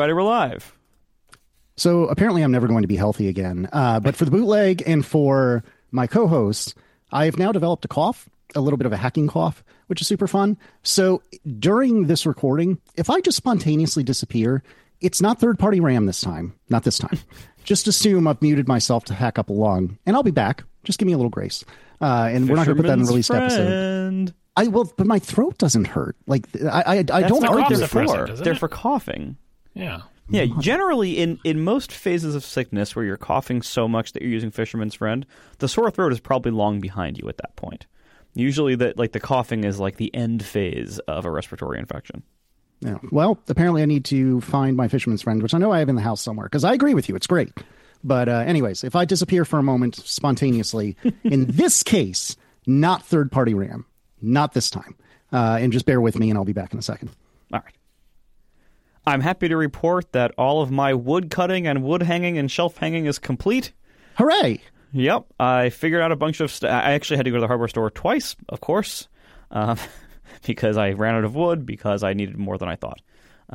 everybody, we're live. So apparently I'm never going to be healthy again. But for the bootleg and for my co-hosts, I have now developed a cough, a little bit of a hacking cough, which is super fun. So during this recording, if I just spontaneously disappear, it's not third-party RAM this time. Not this time. Just assume I've muted myself to hack up a lung, and I'll be back. Just give me a little grace. And we're not going to put that in the released episode. But my throat doesn't hurt. Like I don't argue for. They're for coughing. Yeah. Yeah, generally in most phases of sickness where you're coughing so much that you're using Fisherman's Friend, the sore throat is probably long behind you at that point. Usually the coughing is like the end phase of a respiratory infection. Yeah. Well, apparently I need to find my Fisherman's Friend, which I know I have in the house somewhere, because I agree with you. It's great. But anyways, if I disappear for a moment spontaneously, in this case, not third-party RAM. Not this time. And just bear with me, and I'll be back in a second. All right. I'm happy to report that all of my wood cutting and wood hanging and shelf hanging is complete. Hooray! Yep. I figured out a bunch of I actually had to go to the hardware store twice, of course, because I ran out of wood, because I needed more than I thought.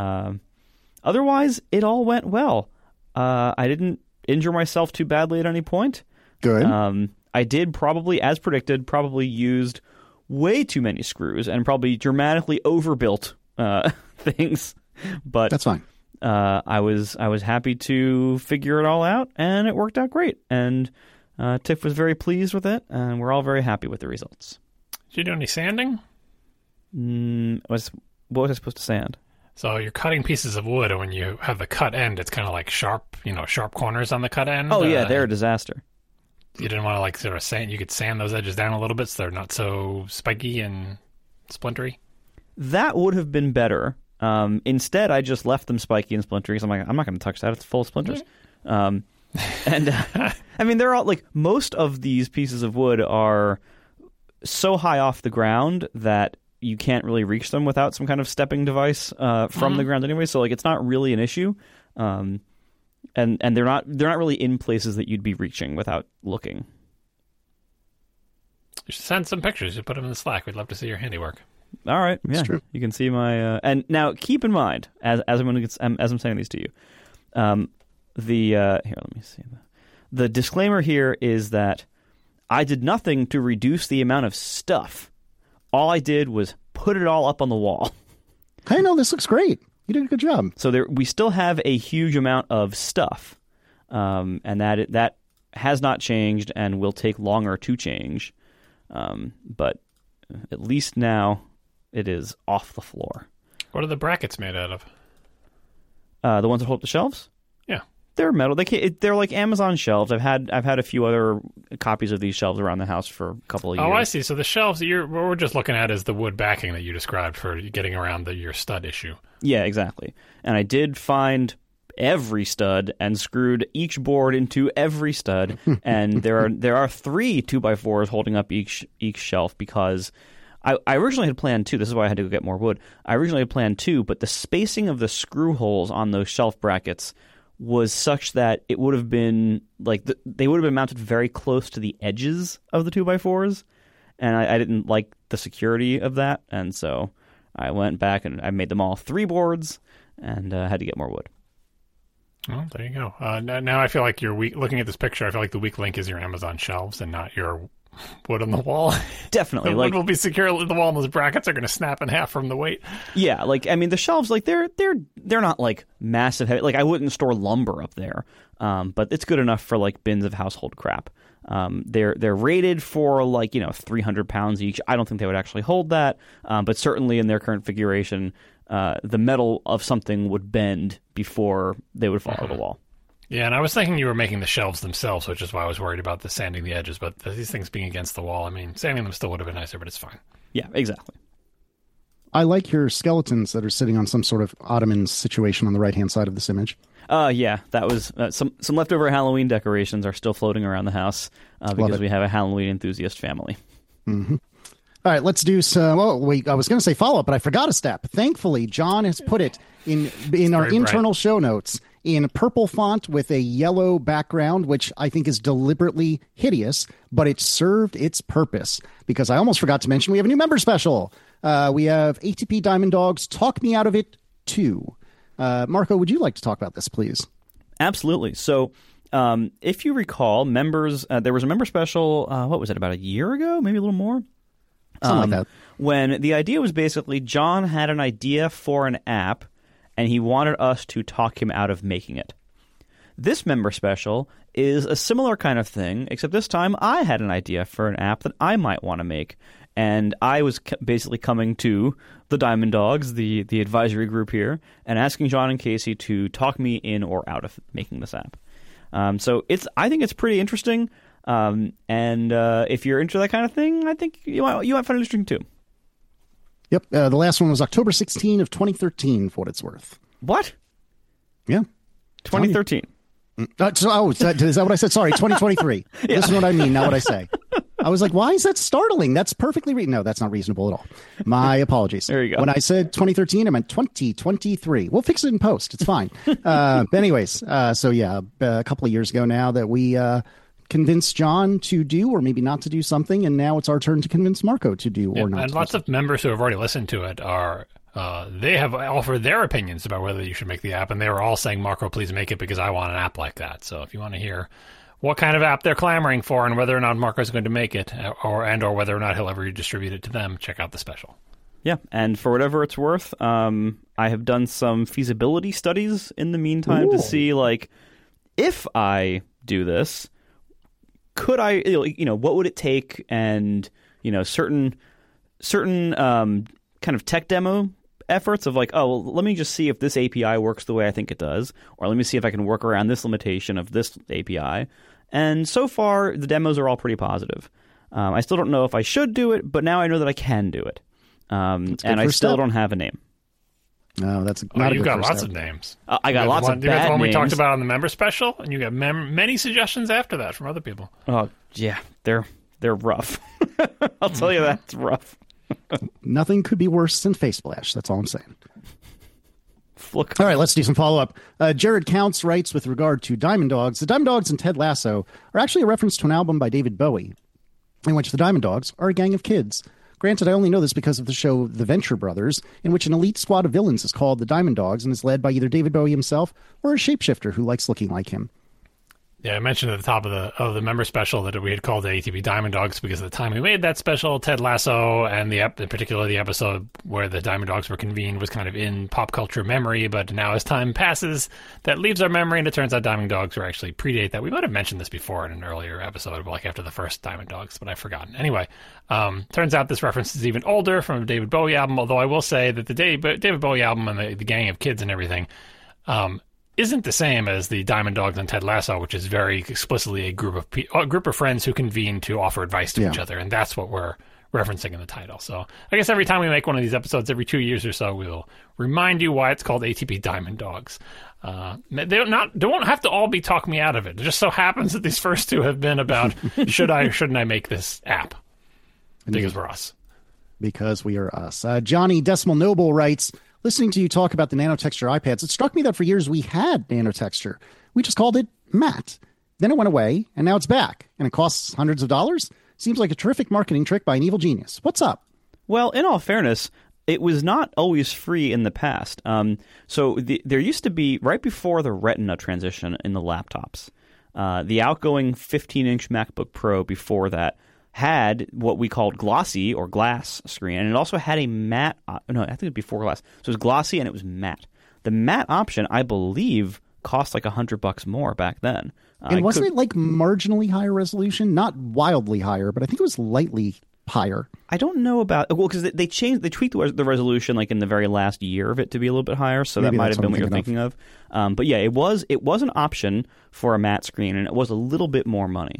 Otherwise, it all went well. I didn't injure myself too badly at any point. Good. I did probably, as predicted, used way too many screws and probably dramatically overbuilt things. But that's fine. I was happy to figure it all out, and it worked out great. And Tiff was very pleased with it, and we're all very happy with the results. Did you do any sanding? What was I supposed to sand? So you're cutting pieces of wood, and when you have the cut end, it's kind of like sharp corners on the cut end. Oh yeah, they're a disaster. You didn't want to sort of sand. You could sand those edges down a little bit so they're not so spiky and splintery. That would have been better. Instead, I just left them spiky and splintery because I'm like, I'm not going to touch that. It's full of splinters. And I mean, they're all like, most of these pieces of wood are so high off the ground that you can't really reach them without some kind of stepping device from the ground anyway. So like, it's not really an issue. And they're not really in places that you'd be reaching without looking. You should send some pictures. You put them in the Slack. We'd love to see your handiwork. All right, yeah, true. You can see my and now keep in mind as I'm saying these to you, here, let me see. The disclaimer here is that I did nothing to reduce the amount of stuff. All I did was put it all up on the wall. Hey, no, this looks great. You did a good job. So we still have a huge amount of stuff, and that has not changed and will take longer to change, but at least now it is off the floor. What are the brackets made out of? The ones that hold up the shelves? Yeah, they're metal. They're like Amazon shelves. I've had a few other copies of these shelves around the house for a couple of years. Oh, I see. So the shelves what we're just looking at is the wood backing that you described for getting around your stud issue. Yeah, exactly. And I did find every stud and screwed each board into every stud. And there are 3 2x4s holding up each shelf because I originally had planned 2. This is why I had to go get more wood. I originally had planned 2, but the spacing of the screw holes on those shelf brackets was such that it would have been like they would have been mounted very close to the edges of the 2x4s, and I didn't like the security of that, and so I went back and I made them all 3 boards and had to get more wood. Well, there you go. Now I feel like looking at this picture, I feel like the weak link is your Amazon shelves and not your wood on the wall. Definitely. The wood will be secure. The wall and those brackets are going to snap in half from the weight. Yeah, I mean, the shelves, they're not like massive heavy. Like, I wouldn't store lumber up there, but it's good enough for like bins of household crap. They're rated for 300 pounds each. I don't think they would actually hold that, but certainly in their current configuration, the metal of something would bend before they would fall to the wall. Yeah, and I was thinking you were making the shelves themselves, which is why I was worried about the sanding the edges. But these things being against the wall, I mean, sanding them still would have been nicer, but it's fine. Yeah, exactly. I like your skeletons that are sitting on some sort of Ottoman situation on the right-hand side of this image. Yeah, that was some leftover Halloween decorations are still floating around the house because we have a Halloween enthusiast family. Mm-hmm. All right, let's do some. Oh, wait, I was going to say follow-up, but I forgot a step. Thankfully, John has put it in our internal show notes in purple font with a yellow background, which I think is deliberately hideous, but it served its purpose because I almost forgot to mention we have a new member special. We have ATP Diamond Dogs Talk Me Out of It 2. Marco, would you like to talk about this, please? Absolutely. So if you recall, members, there was a member special, what was it, about a year ago, maybe a little more? Something like that. When the idea was basically John had an idea for an app, and he wanted us to talk him out of making it. This member special is a similar kind of thing, except this time I had an idea for an app that I might want to make. And I was basically coming to the Diamond Dogs, the advisory group here, and asking John and Casey to talk me in or out of making this app. So I think it's pretty interesting. And if you're into that kind of thing, I think you might find it interesting too. Yep. The last one was October 16 of 2013, for what it's worth. What? Yeah. 2013. Is that what I said? Sorry, 2023. Yeah. Listen to what I mean, not what I say. I was like, why is that startling? That's perfectly no, that's not reasonable at all. My apologies. There you go. When I said 2013, I meant 2023. We'll fix it in post. It's fine. But anyways, so yeah, a couple of years ago now that we convinced John to do or maybe not to do something, and now it's our turn to convince Marco to do or not. And lots of members who have already listened to it are they have offered their opinions about whether you should make the app, and they were all saying, Marco, please make it because I want an app like that. So if you want to hear what kind of app they're clamoring for and whether or not Marco's going to make it or whether or not he'll ever distribute it to them, check out the special. Yeah, and for whatever it's worth, I have done some feasibility studies in the meantime to see, like, if I do this, could I, what would it take, and, certain kind of tech demo efforts of like, oh, well, let me just see if this API works the way I think it does, or let me see if I can work around this limitation of this API. And so far, the demos are all pretty positive. I still don't know if I should do it, but now I know that I can do it. And I still don't have a name. No, that's not a you've good got lots step. of names. I got lots of bad names. You got the one we talked about on the member special, and you got many suggestions after that from other people. Oh, yeah, they're rough. I'll tell you that, it's rough. Nothing could be worse than Face Splash. That's all I'm saying. Look. All right, let's do some follow-up. Jared Counts writes with regard to Diamond Dogs. The Diamond Dogs and Ted Lasso are actually a reference to an album by David Bowie, in which the Diamond Dogs are a gang of kids. Granted, I only know this because of the show The Venture Brothers, in which an elite squad of villains is called the Diamond Dogs and is led by either David Bowie himself or a shapeshifter who likes looking like him. Yeah, I mentioned at the top of the member special that we had called it ATP Diamond Dogs because at the time we made that special, Ted Lasso and in particular the episode where the Diamond Dogs were convened was kind of in pop culture memory, but now as time passes, that leaves our memory, and it turns out Diamond Dogs were actually predate that. We might have mentioned this before in an earlier episode, like after the first Diamond Dogs, but I've forgotten. Anyway, turns out this reference is even older from a David Bowie album, although I will say that the David Bowie album and the gang of kids and everything isn't the same as the Diamond Dogs and Ted Lasso, which is very explicitly a group of friends who convene to offer advice to each other, and that's what we're referencing in the title. So I guess every time we make one of these episodes, every 2 years or so, we'll remind you why it's called ATP Diamond Dogs. They don't have to all be talk me out of it. It just so happens that these first two have been about should I or shouldn't I make this app? Because we're us. Because we are us. Johnny Decimal Noble writes, listening to you talk about the nanotexture iPads, it struck me that for years we had nanotexture. We just called it matte. Then it went away, and now it's back, and it costs hundreds of dollars? Seems like a terrific marketing trick by an evil genius. What's up? Well, in all fairness, it was not always free in the past. There used to be, right before the Retina transition in the laptops, the outgoing 15-inch MacBook Pro before that had what we called glossy or glass screen, and it also had a matte. No, I think it was before glass. So it was glossy and it was matte. The matte option, I believe, cost like $100 more back then. And wasn't it like marginally higher resolution? Not wildly higher, but I think it was lightly higher. I don't know about because they tweaked the resolution like in the very last year of it to be a little bit higher. So maybe that might have been what you're thinking of. But yeah, it was an option for a matte screen, and it was a little bit more money.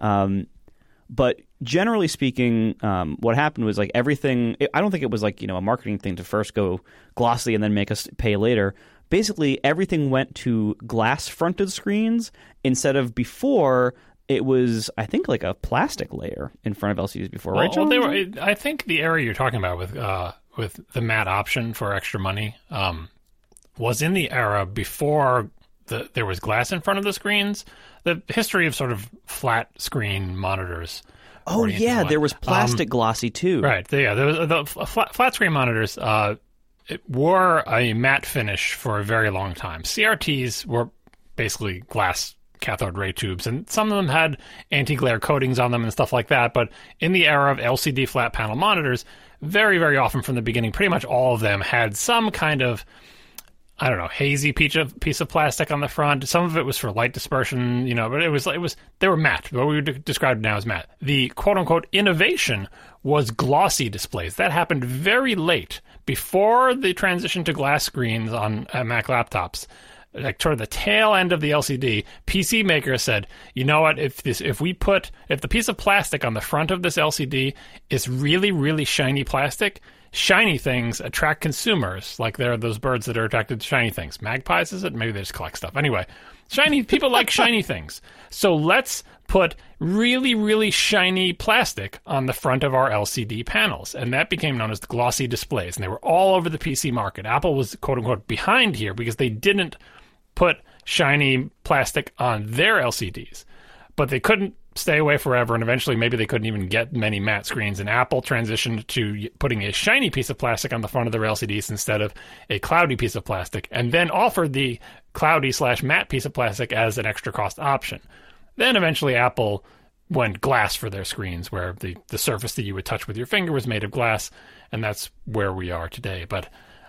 But generally speaking, what happened was like everything. I don't think it was like a marketing thing to first go glossy and then make us pay later. Basically, everything went to glass-fronted screens instead of before. It was, I think, like a plastic layer in front of LCDs before, right, John? I think the area you're talking about with the matte option for extra money was in the era before there was glass in front of the screens. The history of sort of flat screen monitors. Oh yeah, there was plastic glossy too. Right. Yeah, there was the flat screen monitors. wore a matte finish for a very long time. CRTs were basically glass cathode ray tubes, and some of them had anti-glare coatings on them and stuff like that. But in the era of LCD flat panel monitors, very, very often from the beginning, pretty much all of them had some kind of, I don't know, hazy piece of plastic on the front. Some of it was for light dispersion, but it was they were matte. What we would describe now as matte. The quote unquote innovation was glossy displays. That happened very late, before the transition to glass screens on Mac laptops. Like toward the tail end of the LCD, PC makers said, you know what, if the piece of plastic on the front of this LCD is really, really shiny plastic, shiny things attract consumers. Like there are those birds that are attracted to shiny things. Magpies, is it? Maybe they just collect stuff. Anyway, people like shiny things. So let's put really, really shiny plastic on the front of our LCD panels. And that became known as the glossy displays. And they were all over the PC market. Apple was, quote unquote, behind here because they didn't put shiny plastic on their LCDs. But they couldn't stay away forever, and eventually maybe they couldn't even get many matte screens, and Apple transitioned to putting a shiny piece of plastic on the front of their LCDs instead of a cloudy piece of plastic, and then offered the cloudy/matte piece of plastic as an extra cost option. Then eventually Apple went glass for their screens, where the surface that you would touch with your finger was made of glass, and that's where we are today. But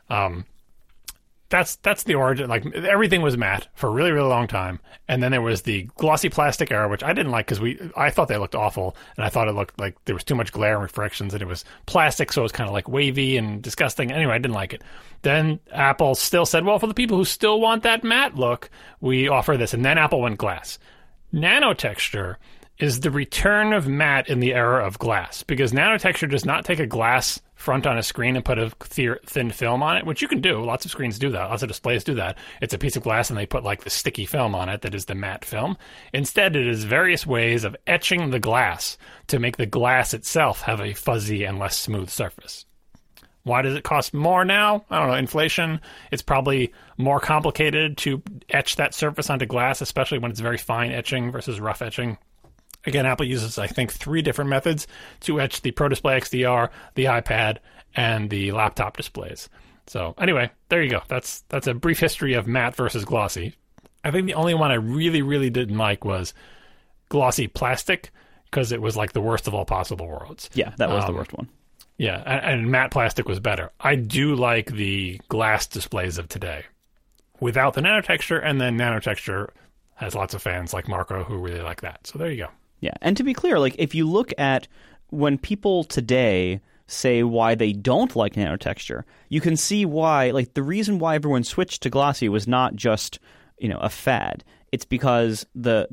that's the origin. Like, everything was matte for a really, really long time, and then there was the glossy plastic era, which I didn't like because I thought they looked awful, and I thought it looked like there was too much glare and reflections, and it was plastic, so it was kind of like wavy and disgusting. Anyway, I didn't like it. Then Apple still said, well, for the people who still want that matte look, we offer this, and then Apple went glass. Nanotexture is the return of matte in the era of glass, because nanotexture does not take a glass front on a screen and put a thin film on it, which you can do. Lots of screens do that. Lots of displays do that. It's a piece of glass and they put like the sticky film on it that is the matte film. Instead, it is various ways of etching the glass to make the glass itself have a fuzzy and less smooth surface. Why does it cost more now? I don't know, inflation. It's probably more complicated to etch that surface onto glass, especially when it's very fine etching versus rough etching. Again, Apple uses, I think, 3 different methods to etch the Pro Display XDR, the iPad, and the laptop displays. So anyway, there you go. That's a brief history of matte versus glossy. I think the only one I really, really didn't like was glossy plastic, because it was like the worst of all possible worlds. Yeah, that was the worst one. Yeah, and matte plastic was better. I do like the glass displays of today without the nanotexture, and then nanotexture has lots of fans like Marco who really like that. So there you go. Yeah, and to be clear, like, if you look at when people today say why they don't like nanotexture, you can see why. Like, the reason why everyone switched to glossy was not just, a fad. It's because the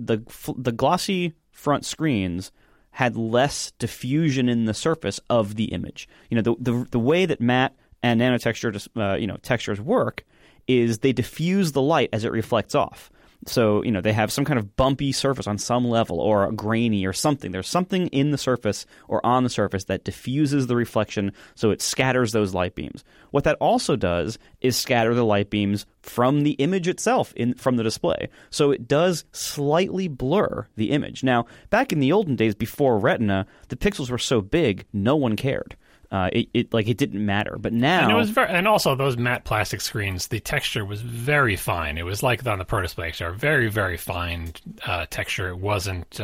glossy front screens had less diffusion in the surface of the image. The way that matte and nanotexture textures work is they diffuse the light as it reflects off. So, they have some kind of bumpy surface on some level, or grainy or something. There's something in the surface or on the surface that diffuses the reflection, so it scatters those light beams. What that also does is scatter the light beams from the image itself, from the display. So it does slightly blur the image. Now, back in the olden days before Retina, the pixels were so big, no one cared. It didn't matter, but now, and it was and also those matte plastic screens, the texture was very fine. It was like on the Pro Display XDR, very, very fine texture. It wasn't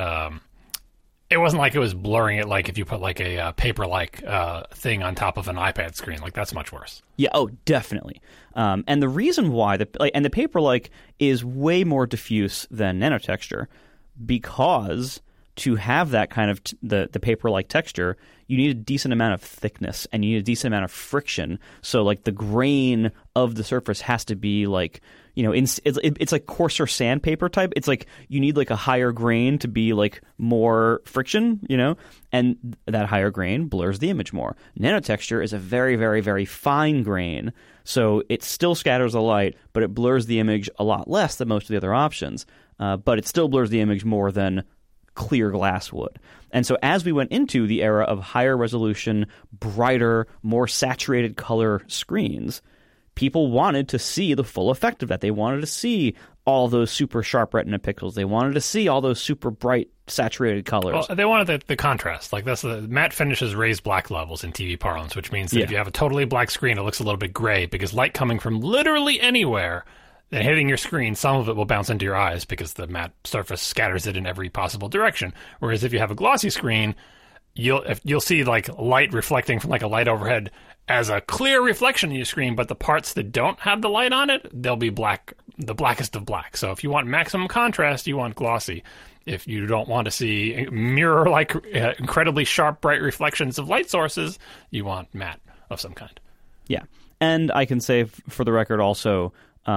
like it was blurring it like if you put like a paper-like thing on top of an iPad screen. Like, that's much worse. Yeah, oh, definitely. And the reason why the paper-like is way more diffuse than nanotexture, because to have that kind of the paper-like texture, you need a decent amount of thickness and you need a decent amount of friction. So, like, the grain of the surface has to be like, it's like coarser sandpaper type. It's like you need like a higher grain to be like more friction, and that higher grain blurs the image more. Nanotexture is a very, very, very fine grain, so it still scatters the light, but it blurs the image a lot less than most of the other options. But it still blurs the image more than clear glass would. And so as we went into the era of higher resolution, brighter, more saturated color screens, people wanted to see the full effect of that. They wanted to see all those super sharp retina pixels. They wanted to see all those super bright saturated colors. Well, they wanted the contrast. Like that's the matte finishes raise black levels in TV parlance, which means that if you have a totally black screen, it looks a little bit gray because light coming from literally anywhere and hitting your screen, some of it will bounce into your eyes because the matte surface scatters it in every possible direction. Whereas if you have a glossy screen, you'll see like light reflecting from like a light overhead as a clear reflection in your screen, but the parts that don't have the light on it, they'll be black, the blackest of black. So if you want maximum contrast, you want glossy. If you don't want to see mirror-like, incredibly sharp, bright reflections of light sources, you want matte of some kind. Yeah. And I can say for the record also,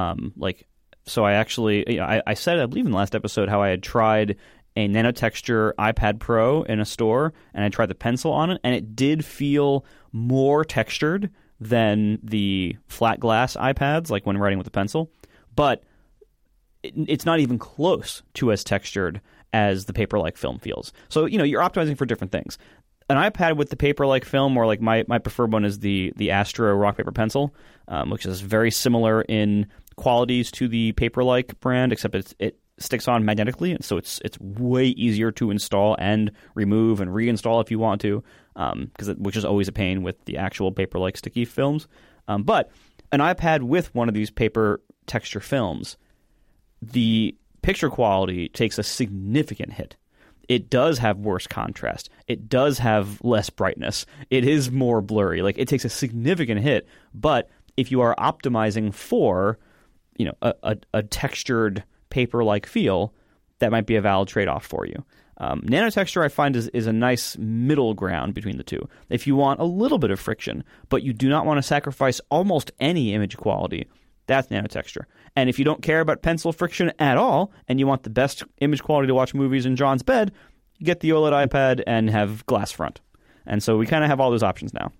so I actually, I said, I believe in the last episode, how I had tried a nanotexture iPad Pro in a store, and I tried the pencil on it, and it did feel more textured than the flat glass iPads, like when writing with the pencil. But it's not even close to as textured as the paper-like film feels. So, you're optimizing for different things. An iPad with the paper-like film, or like my preferred one is the Astro Rock Paper Pencil, which is very similar in qualities to the paper-like brand, except it sticks on magnetically, so it's way easier to install and remove and reinstall if you want to, which is always a pain with the actual paper-like sticky films. But an iPad with one of these paper texture films, the picture quality takes a significant hit. It does have worse contrast. It does have less brightness. It is more blurry. Like, it takes a significant hit. But if you are optimizing for, a textured paper-like feel, that might be a valid trade-off for you. Nanotexture, I find, is a nice middle ground between the two. If you want a little bit of friction, but you do not want to sacrifice almost any image quality, that's nanotexture. And if you don't care about pencil friction at all, and you want the best image quality to watch movies in John's bed, you get the OLED iPad and have glass front. And so we kind of have all those options now.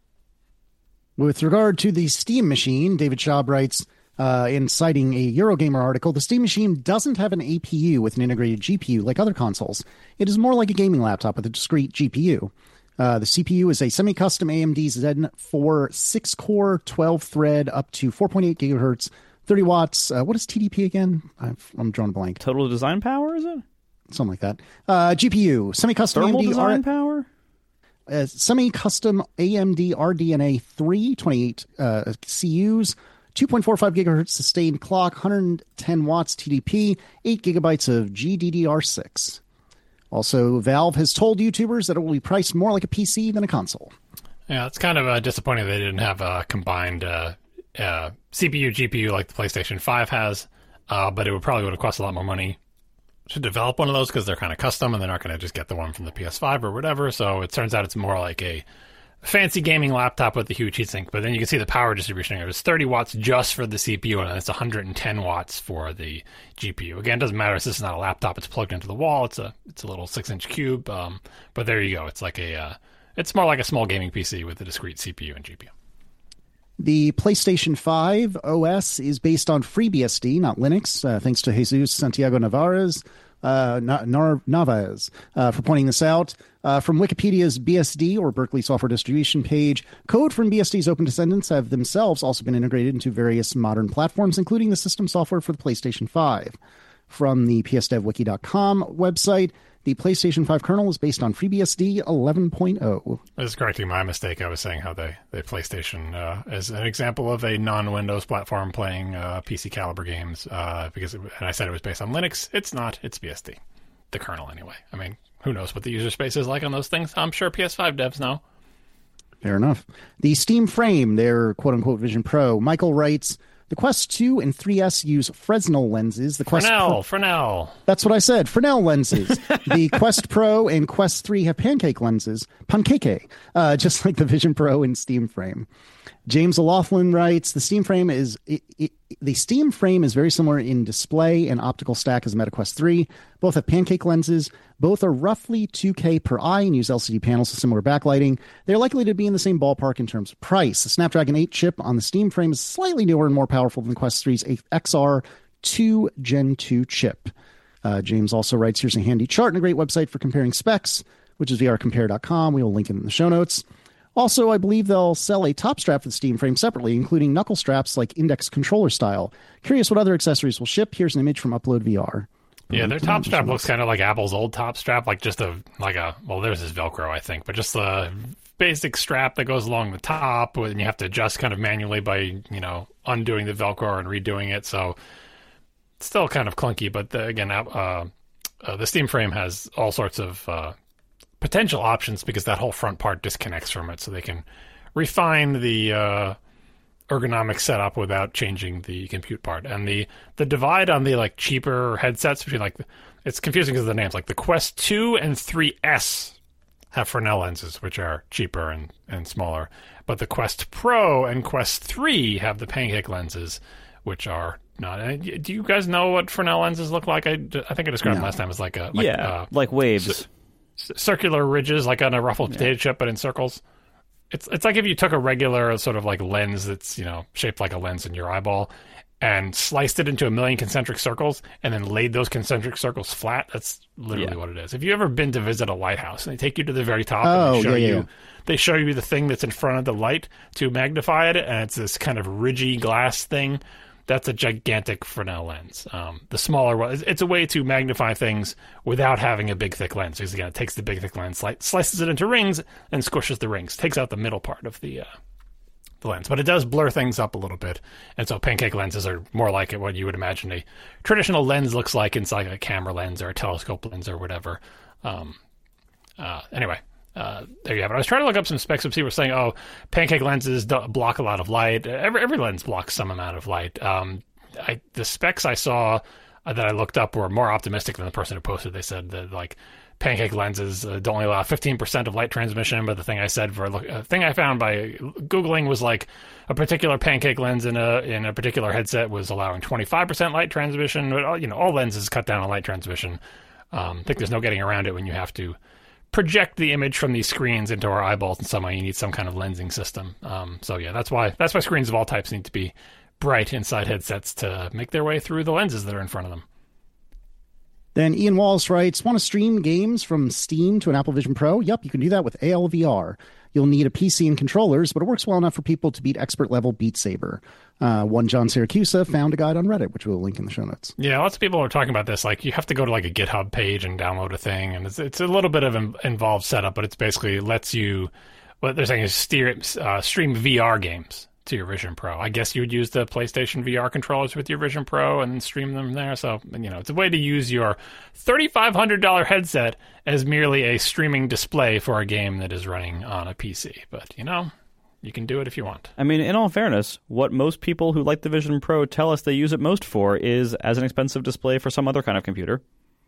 With regard to the Steam Machine, David Schaub writes, in citing a Eurogamer article, the Steam Machine doesn't have an APU with an integrated GPU like other consoles. It is more like a gaming laptop with a discrete GPU. The CPU is a semi-custom AMD Zen 4 6-core, 12-thread, up to 4.8 gigahertz, 30 watts. What is TDP again? I'm drawing a blank. Total design power, is it? Something like that. GPU, semi-custom Thermal AMD design power? Semi-custom AMD RDNA 3, 28 CUs, 2.45 gigahertz sustained clock, 110 watts TDP, 8 gigabytes of GDDR6. Also, Valve has told YouTubers that it will be priced more like a PC than a console. Yeah, it's kind of disappointing they didn't have a combined CPU, GPU like the PlayStation 5 has, but it would have cost a lot more money to develop one of those because they're kind of custom and they're not going to just get the one from the PS5 or whatever. So it turns out it's more like a fancy gaming laptop with a huge heatsink, but then you can see the power distribution. It was 30 watts just for the CPU, and it's 110 watts for the GPU. Again, it doesn't matter. This is not a laptop. It's plugged into the wall. It's a little 6-inch cube. But there you go. It's like it's more like a small gaming PC with a discrete CPU and GPU. The PlayStation 5 OS is based on FreeBSD, not Linux, thanks to Jesus Santiago Narvaez for pointing this out. From Wikipedia's BSD, or Berkeley Software Distribution page, code from BSD's Open Descendants have themselves also been integrated into various modern platforms, including the system software for the PlayStation 5. From the psdevwiki.com website, the PlayStation 5 kernel is based on FreeBSD 11.0. This is correcting my mistake. I was saying how the PlayStation is an example of a non-Windows platform playing PC caliber games, and I said it was based on Linux. It's not. It's BSD. The kernel, anyway. I mean, who knows what the user space is like on those things? I'm sure PS5 devs know. Fair enough. The Steam Frame, their quote-unquote Vision Pro. Michael writes, the Quest 2 and 3S use Fresnel lenses. The Quest Fresnel. That's what I said. Fresnel lenses. The Quest Pro and Quest 3 have pancake lenses. Pancake. Just like the Vision Pro and Steam Frame. James O'Loughlin writes, the Steam Frame is very similar in display and optical stack as the MetaQuest 3. Both have pancake lenses. Both are roughly 2K per eye and use LCD panels with similar backlighting. They're likely to be in the same ballpark in terms of price. The Snapdragon 8 chip on the Steam Frame is slightly newer and more powerful than the Quest 3's XR2 Gen 2 chip. James also writes, here's a handy chart and a great website for comparing specs, which is vrcompare.com. We will link it in the show notes. Also, I believe they'll sell a top strap for the Steam Frame separately, including knuckle straps like index controller style. Curious what other accessories will ship. Here's an image from Upload VR. Yeah, their top strap looks kind of like Apple's old top strap, like just well, there's this Velcro, I think, but just a basic strap that goes along the top, and you have to adjust kind of manually by, undoing the Velcro and redoing it. So it's still kind of clunky, but the Steam Frame has all sorts of potential options because that whole front part disconnects from it, so they can refine the ergonomic setup without changing the compute part. And the divide on the cheaper headsets between it's confusing because of the names. Like the Quest 2 and 3S have Fresnel lenses, which are cheaper and smaller, but the Quest Pro and Quest 3 have the pancake lenses, which are not. Do you guys know what Fresnel lenses look like? I think I described them last time as like waves, circular ridges, like on a ruffled potato chip, but in circles. It's like if you took a regular sort of lens that's shaped like a lens in your eyeball and sliced it into a million concentric circles and then laid those concentric circles flat. That's literally what it is. If you ever been to visit a lighthouse and they take you to the very top and they show you the thing that's in front of the light to magnify it, and it's this kind of ridgy glass thing. That's a gigantic Fresnel lens. The smaller one, it's a way to magnify things without having a big, thick lens. Because again, it takes the big, thick lens, slices it into rings, and squishes the rings. Takes out the middle part of the lens. But it does blur things up a little bit. And so pancake lenses are more like what you would imagine a traditional lens looks like inside a camera lens or a telescope lens or whatever. Anyway. There you have it. I was trying to look up some specs. Some people were saying, pancake lenses block a lot of light. Every lens blocks some amount of light. The specs I saw that I looked up were more optimistic than the person who posted. They said that pancake lenses don't only allow 15% of light transmission, but the thing I found by Googling was a particular pancake lens in a particular headset was allowing 25% light transmission. But all lenses cut down on light transmission. I think there's no getting around it when you have to project the image from these screens into our eyeballs in some way. You need some kind of lensing system. That's why screens of all types need to be bright inside headsets to make their way through the lenses that are in front of them. Then Ian Walls writes, want to stream games from Steam to an Apple Vision Pro? Yep, you can do that with ALVR. You'll need a PC and controllers, but it works well enough for people to beat expert-level Beat Saber. One John Syracusa found a guide on Reddit, which we'll link in the show notes. Yeah, lots of people are talking about this. You have to go to a GitHub page and download a thing, and it's a little bit of an involved setup, but it's basically lets you, what they're saying is stream VR games to your Vision Pro. I guess you would use the PlayStation VR controllers with your Vision Pro and stream them there. So, it's a way to use your $3,500 headset as merely a streaming display for a game that is running on a PC. But, you can do it if you want. I mean, in all fairness, what most people who like the Vision Pro tell us they use it most for is as an expensive display for some other kind of computer.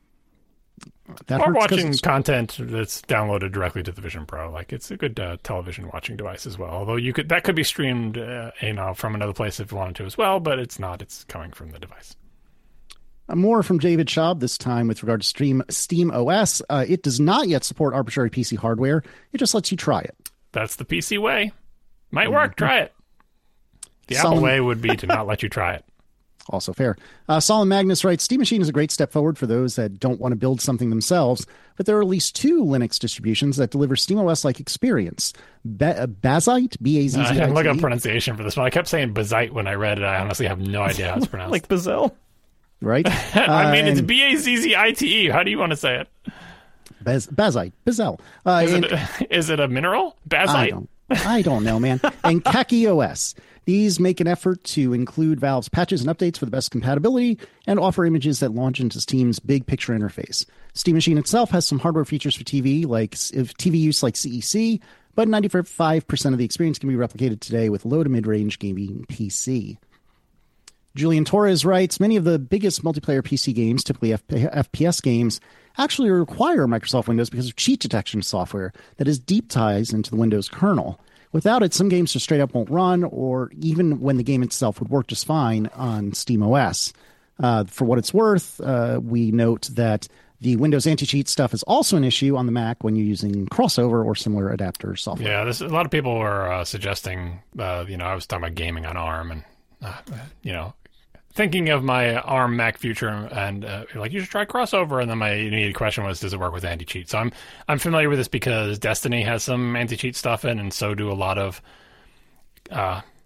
Or watching content that's downloaded directly to the Vision Pro. It's a good television watching device as well. Although that could be streamed from another place if you wanted to as well, but it's not. It's coming from the device. More from David Schaub, this time with regard to Steam OS. It does not yet support arbitrary PC hardware. It just lets you try it. That's the PC way. Might work. Try it. The Apple way would be to not let you try it. Also fair. Solomon Magnus writes, Steam Machine is a great step forward for those that don't want to build something themselves, but there are at least two Linux distributions that deliver SteamOS-like experience. Bazite, B-A-Z-Z-I-T-E. I can look up pronunciation for this one. I kept saying Bazite when I read it. I honestly have no idea how it's pronounced. Like Bazelle? Right? It's B-A-Z-Z-I-T-E. How do you want to say it? Bazite. Bazelle. Is it a mineral? Bazite? I don't know, man. And Kaki OS. These make an effort to include Valve's patches and updates for the best compatibility and offer images that launch into Steam's big picture interface. Steam Machine itself has some hardware features for TV, like TV use like CEC, but 95% of the experience can be replicated today with low to mid-range gaming PC. Julian Torres writes, many of the biggest multiplayer PC games, typically FPS games, actually require Microsoft Windows because of cheat detection software that is deep ties into the Windows kernel. Without it, some games just straight up won't run, or even when the game itself would work just fine on SteamOS. For what it's worth, we note that the Windows anti-cheat stuff is also an issue on the Mac when you're using crossover or similar adapter software. Yeah, a lot of people were suggesting, I was talking about gaming on ARM and, thinking of my ARM Mac future, and you should try crossover. And then my immediate question was, does it work with anti-cheat? So I'm familiar with this because Destiny has some anti-cheat stuff in, and so do a lot of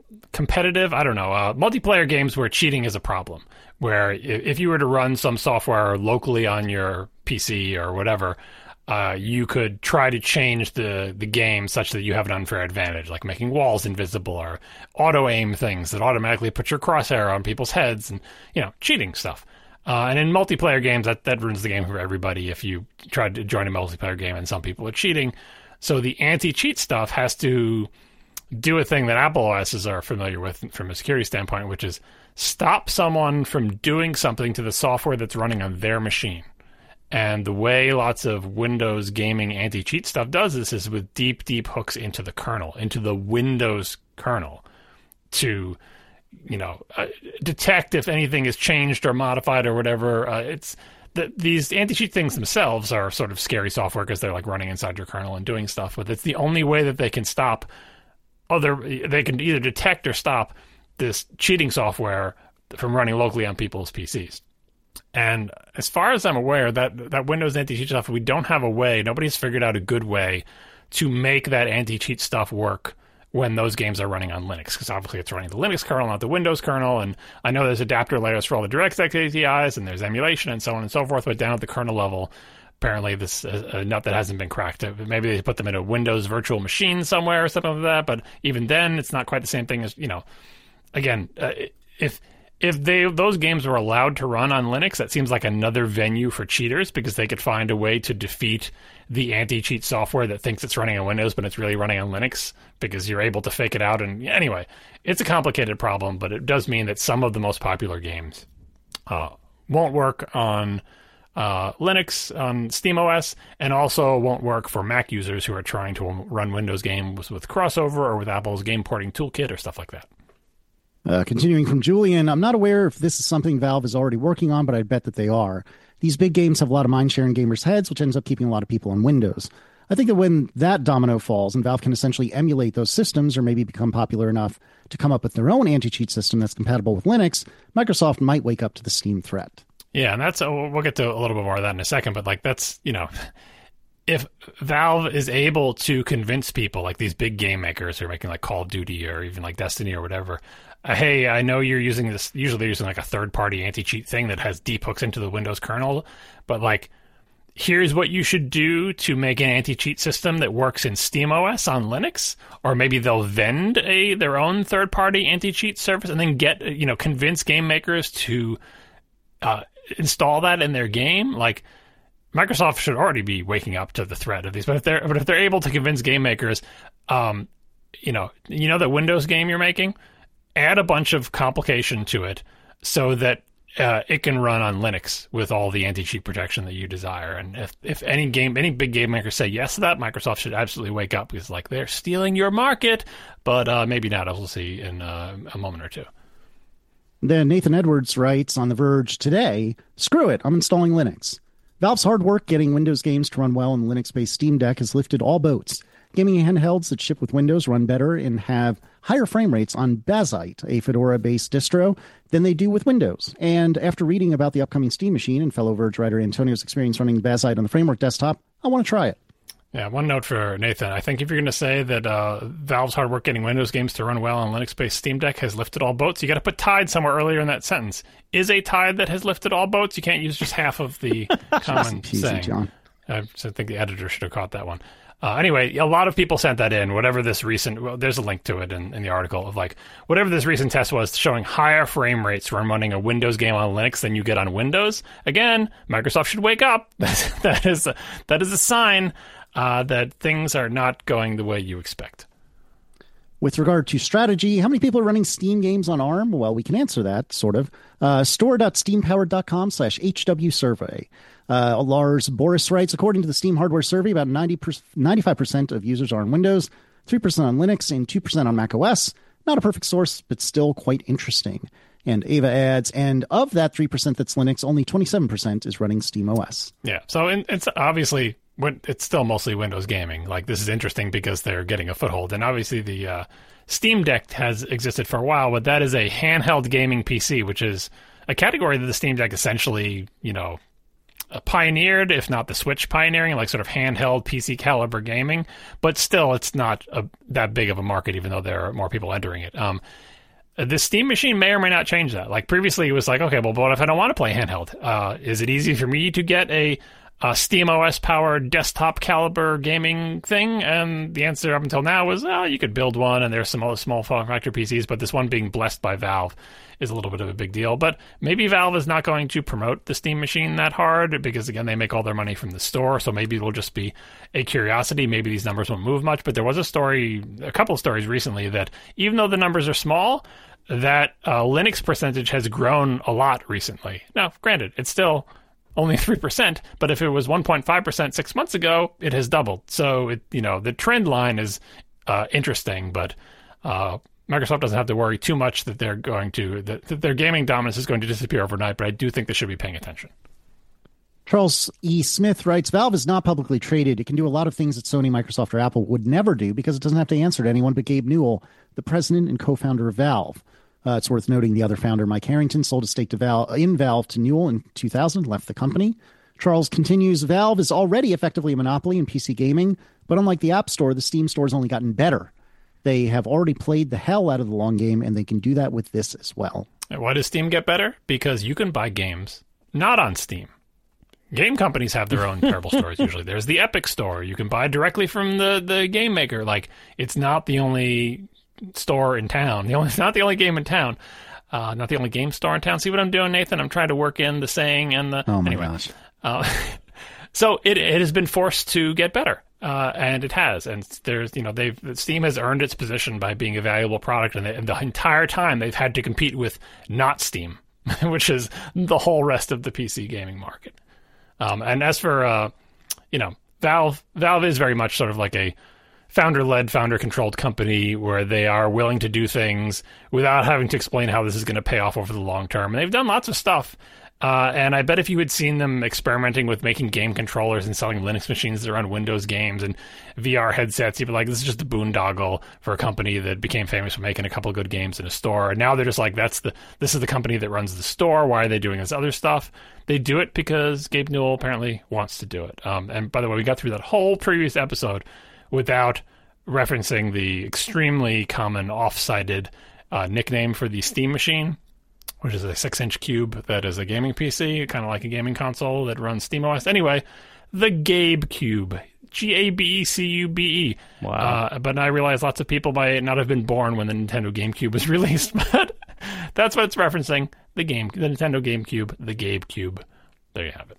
competitive, I don't know, multiplayer games where cheating is a problem. Where if you were to run some software locally on your PC or whatever, you could try to change the game such that you have an unfair advantage, like making walls invisible or auto-aim things that automatically put your crosshair on people's heads and, cheating stuff. And in multiplayer games, that ruins the game for everybody if you try to join a multiplayer game and some people are cheating. So the anti-cheat stuff has to do a thing that Apple OSs are familiar with from a security standpoint, which is stop someone from doing something to the software that's running on their machine. And the way lots of Windows gaming anti-cheat stuff does this is with deep, deep hooks into the kernel, into the Windows kernel, to, detect if anything is changed or modified or whatever. These anti-cheat things themselves are sort of scary software because they're like running inside your kernel and doing stuff, but it's the only way that they can stop they can either detect or stop this cheating software from running locally on people's PCs. And as far as I'm aware, that Windows anti-cheat stuff, we don't have a way, nobody's figured out a good way to make that anti-cheat stuff work when those games are running on Linux, because obviously it's running the Linux kernel, not the Windows kernel, and I know there's adapter layers for all the DirectX APIs, and there's emulation and so on and so forth, but down at the kernel level, apparently this a nut that hasn't been cracked. Maybe they put them in a Windows virtual machine somewhere or something like that, but even then, it's not quite the same thing as, again, if those games were allowed to run on Linux, that seems like another venue for cheaters because they could find a way to defeat the anti-cheat software that thinks it's running on Windows, but it's really running on Linux because you're able to fake it out. And anyway, it's a complicated problem, but it does mean that some of the most popular games won't work on Linux, on SteamOS, and also won't work for Mac users who are trying to run Windows games with Crossover or with Apple's game porting toolkit or stuff like that. Continuing from Julian, I'm not aware if this is something Valve is already working on, but I bet that they are. These big games have a lot of mind share in gamers' heads, which ends up keeping a lot of people on Windows. I think that when that domino falls and Valve can essentially emulate those systems or maybe become popular enough to come up with their own anti-cheat system that's compatible with Linux, Microsoft might wake up to the Steam threat. Yeah, and that's we'll get to a little bit more of that in a second, but that's, if Valve is able to convince people, like these big game makers who are making like Call of Duty or even like Destiny or whatever, hey, I know you're using this, usually they're using like a third-party anti-cheat thing that has deep hooks into the Windows kernel, but like, here's what you should do to make an anti-cheat system that works in SteamOS on Linux, or maybe they'll vend their own third-party anti-cheat service and then get, convince game makers to install that in their game. Like, Microsoft should already be waking up to the threat of these, but if they're able to convince game makers, that Windows game you're making, add a bunch of complication to it so that it can run on Linux with all the anti-cheat protection that you desire. And if any big game makers say yes to that, Microsoft should absolutely wake up because they're stealing your market, but maybe not, as we'll see in a moment or two. Then Nathan Edwards writes on The Verge today, screw it, I'm installing Linux. Valve's hard work getting Windows games to run well on the Linux-based Steam Deck has lifted all boats. Gaming handhelds that ship with Windows run better and have higher frame rates on Bazite, a Fedora-based distro, than they do with Windows. And after reading about the upcoming Steam Machine and fellow Verge writer Antonio's experience running Bazite on the Framework desktop, I want to try it. Yeah, one note for Nathan. I think if you're going to say that Valve's hard work getting Windows games to run well on Linux-based Steam Deck has lifted all boats, you got to put tide somewhere earlier in that sentence. Is a tide that has lifted all boats? You can't use just half of the common saying. John. I think the editor should have caught that one. Anyway, a lot of people sent that in, whatever this recent, there's a link to it in the article of whatever this recent test was showing higher frame rates when running a Windows game on Linux than you get on Windows. Again, Microsoft should wake up. That is a sign that things are not going the way you expect. With regard to strategy, how many people are running Steam games on ARM? Well, we can answer that, sort of. Store.steampowered.com/HW survey. Lars Boris writes, according to the Steam hardware survey, about 95% of users are on Windows, 3% on Linux, and 2% on Mac OS. Not a perfect source, but still quite interesting. And Ava adds, and of that 3% that's Linux, only 27% is running Steam OS. Yeah, so it's obviously, it's still mostly Windows gaming. This is interesting because they're getting a foothold. And obviously the Steam Deck has existed for a while, but that is a handheld gaming PC, which is a category that the Steam Deck essentially, pioneered, if not the Switch pioneering, like sort of handheld PC caliber gaming. But still, it's not that big of a market, even though there are more people entering it. The Steam machine may or may not change that. Like previously, it was like, okay, well, what if I don't want to play handheld? Is it easy for me to get a Steam OS powered desktop caliber gaming thing? And the answer up until now was, you could build one, and there's some other small form factor PCs, but this one being blessed by Valve is a little bit of a big deal. But maybe Valve is not going to promote the Steam machine that hard because, again, they make all their money from the store, so maybe it'll just be a curiosity. Maybe these numbers won't move much, but there was a couple of stories recently that even though the numbers are small, that Linux percentage has grown a lot recently. Now, granted, it's still only 3%, but if it was 1.5% 6 months ago, it has doubled. So, the trend line is interesting, but Microsoft doesn't have to worry too much that that their gaming dominance is going to disappear overnight, but I do think they should be paying attention. Charles E. Smith writes, Valve is not publicly traded. It can do a lot of things that Sony, Microsoft, or Apple would never do because it doesn't have to answer to anyone but Gabe Newell, the president and co-founder of Valve. It's worth noting the other founder, Mike Harrington, sold a stake in Valve to Newell in 2000, left the company. Charles continues, Valve is already effectively a monopoly in PC gaming, but unlike the App Store, the Steam Store has only gotten better. They have already played the hell out of the long game, and they can do that with this as well. And why does Steam get better? Because you can buy games not on Steam. Game companies have their own terrible stores usually. There's the Epic Store. You can buy directly from the game maker. Like, it's not the only store in town. It's not the only game in town. Not the only game store in town. See what I'm doing, Nathan? I'm trying to work in the saying and the... Oh, my gosh. So it has been forced to get better. And it has. And there's, Steam has earned its position by being a valuable product. And the entire time they've had to compete with not Steam, which is the whole rest of the PC gaming market. And as for, Valve is very much sort of like a founder-led, founder-controlled company where they are willing to do things without having to explain how this is going to pay off over the long term. And they've done lots of stuff. And I bet if you had seen them experimenting with making game controllers and selling Linux machines that run Windows games and VR headsets, you'd be like, this is just a boondoggle for a company that became famous for making a couple of good games in a store. And now they're just like, this is the company that runs the store. Why are they doing this other stuff? They do it because Gabe Newell apparently wants to do it. And by the way, we got through that whole previous episode without referencing the extremely common off-sided nickname for the Steam machine, which is a 6-inch cube that is a gaming PC, kind of like a gaming console that runs SteamOS. Anyway, the Gabe Cube. G-A-B-E-C-U-B-E. Wow. But I realize lots of people might not have been born when the Nintendo GameCube was released, but that's what it's referencing. The Nintendo GameCube, the Gabe Cube. There you have it.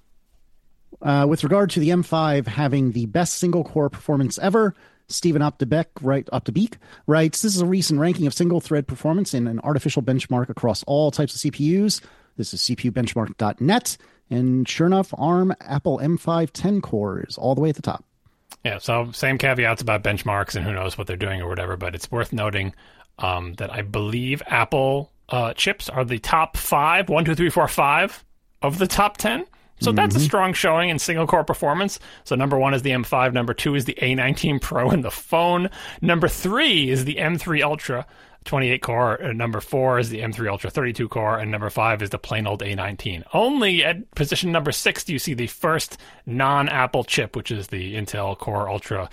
With regard to the M5 having the best single-core performance ever, Stephen Optebeek writes, this is a recent ranking of single-thread performance in an artificial benchmark across all types of CPUs. This is CPUbenchmark.net. And sure enough, ARM Apple M5 10 core is all the way at the top. Yeah, so same caveats about benchmarks and who knows what they're doing or whatever, but it's worth noting that I believe Apple chips are the top 5, 1, 2, 3, 4, 5 of the top 10. So that's a strong showing in single-core performance. So number 1 is the M5. Number 2 is the A19 Pro in the phone. Number 3 is the M3 Ultra 28-core. Number 4 is the M3 Ultra 32-core. And number 5 is the plain old A19. Only at position number 6 do you see the first non-Apple chip, which is the Intel Core Ultra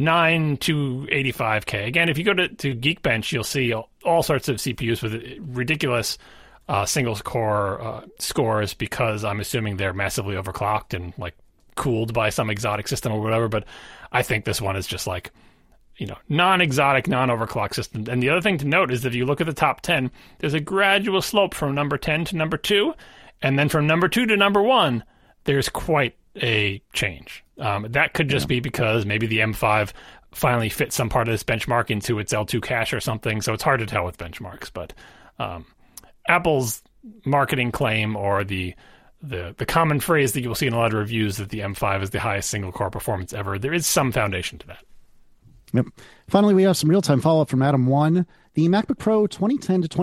9285K. Again, if you go to Geekbench, you'll see all sorts of CPUs with ridiculous single core scores because I'm assuming they're massively overclocked and like cooled by some exotic system or whatever. But I think this one is just like, non-exotic, non-overclocked system. And the other thing to note is that if you look at the top 10, there's a gradual slope from number 10 to number 2. And then from number 2 to number 1, there's quite a change. That could just be because maybe the M5 finally fit some part of this benchmark into its L2 cache or something. So it's hard to tell with benchmarks. But Apple's marketing claim or the common phrase that you'll see in a lot of reviews that the M5 is the highest single-core performance ever, there is some foundation to that. Yep. Finally, we have some real-time follow-up from Adam 1. The MacBook Pro 2010 to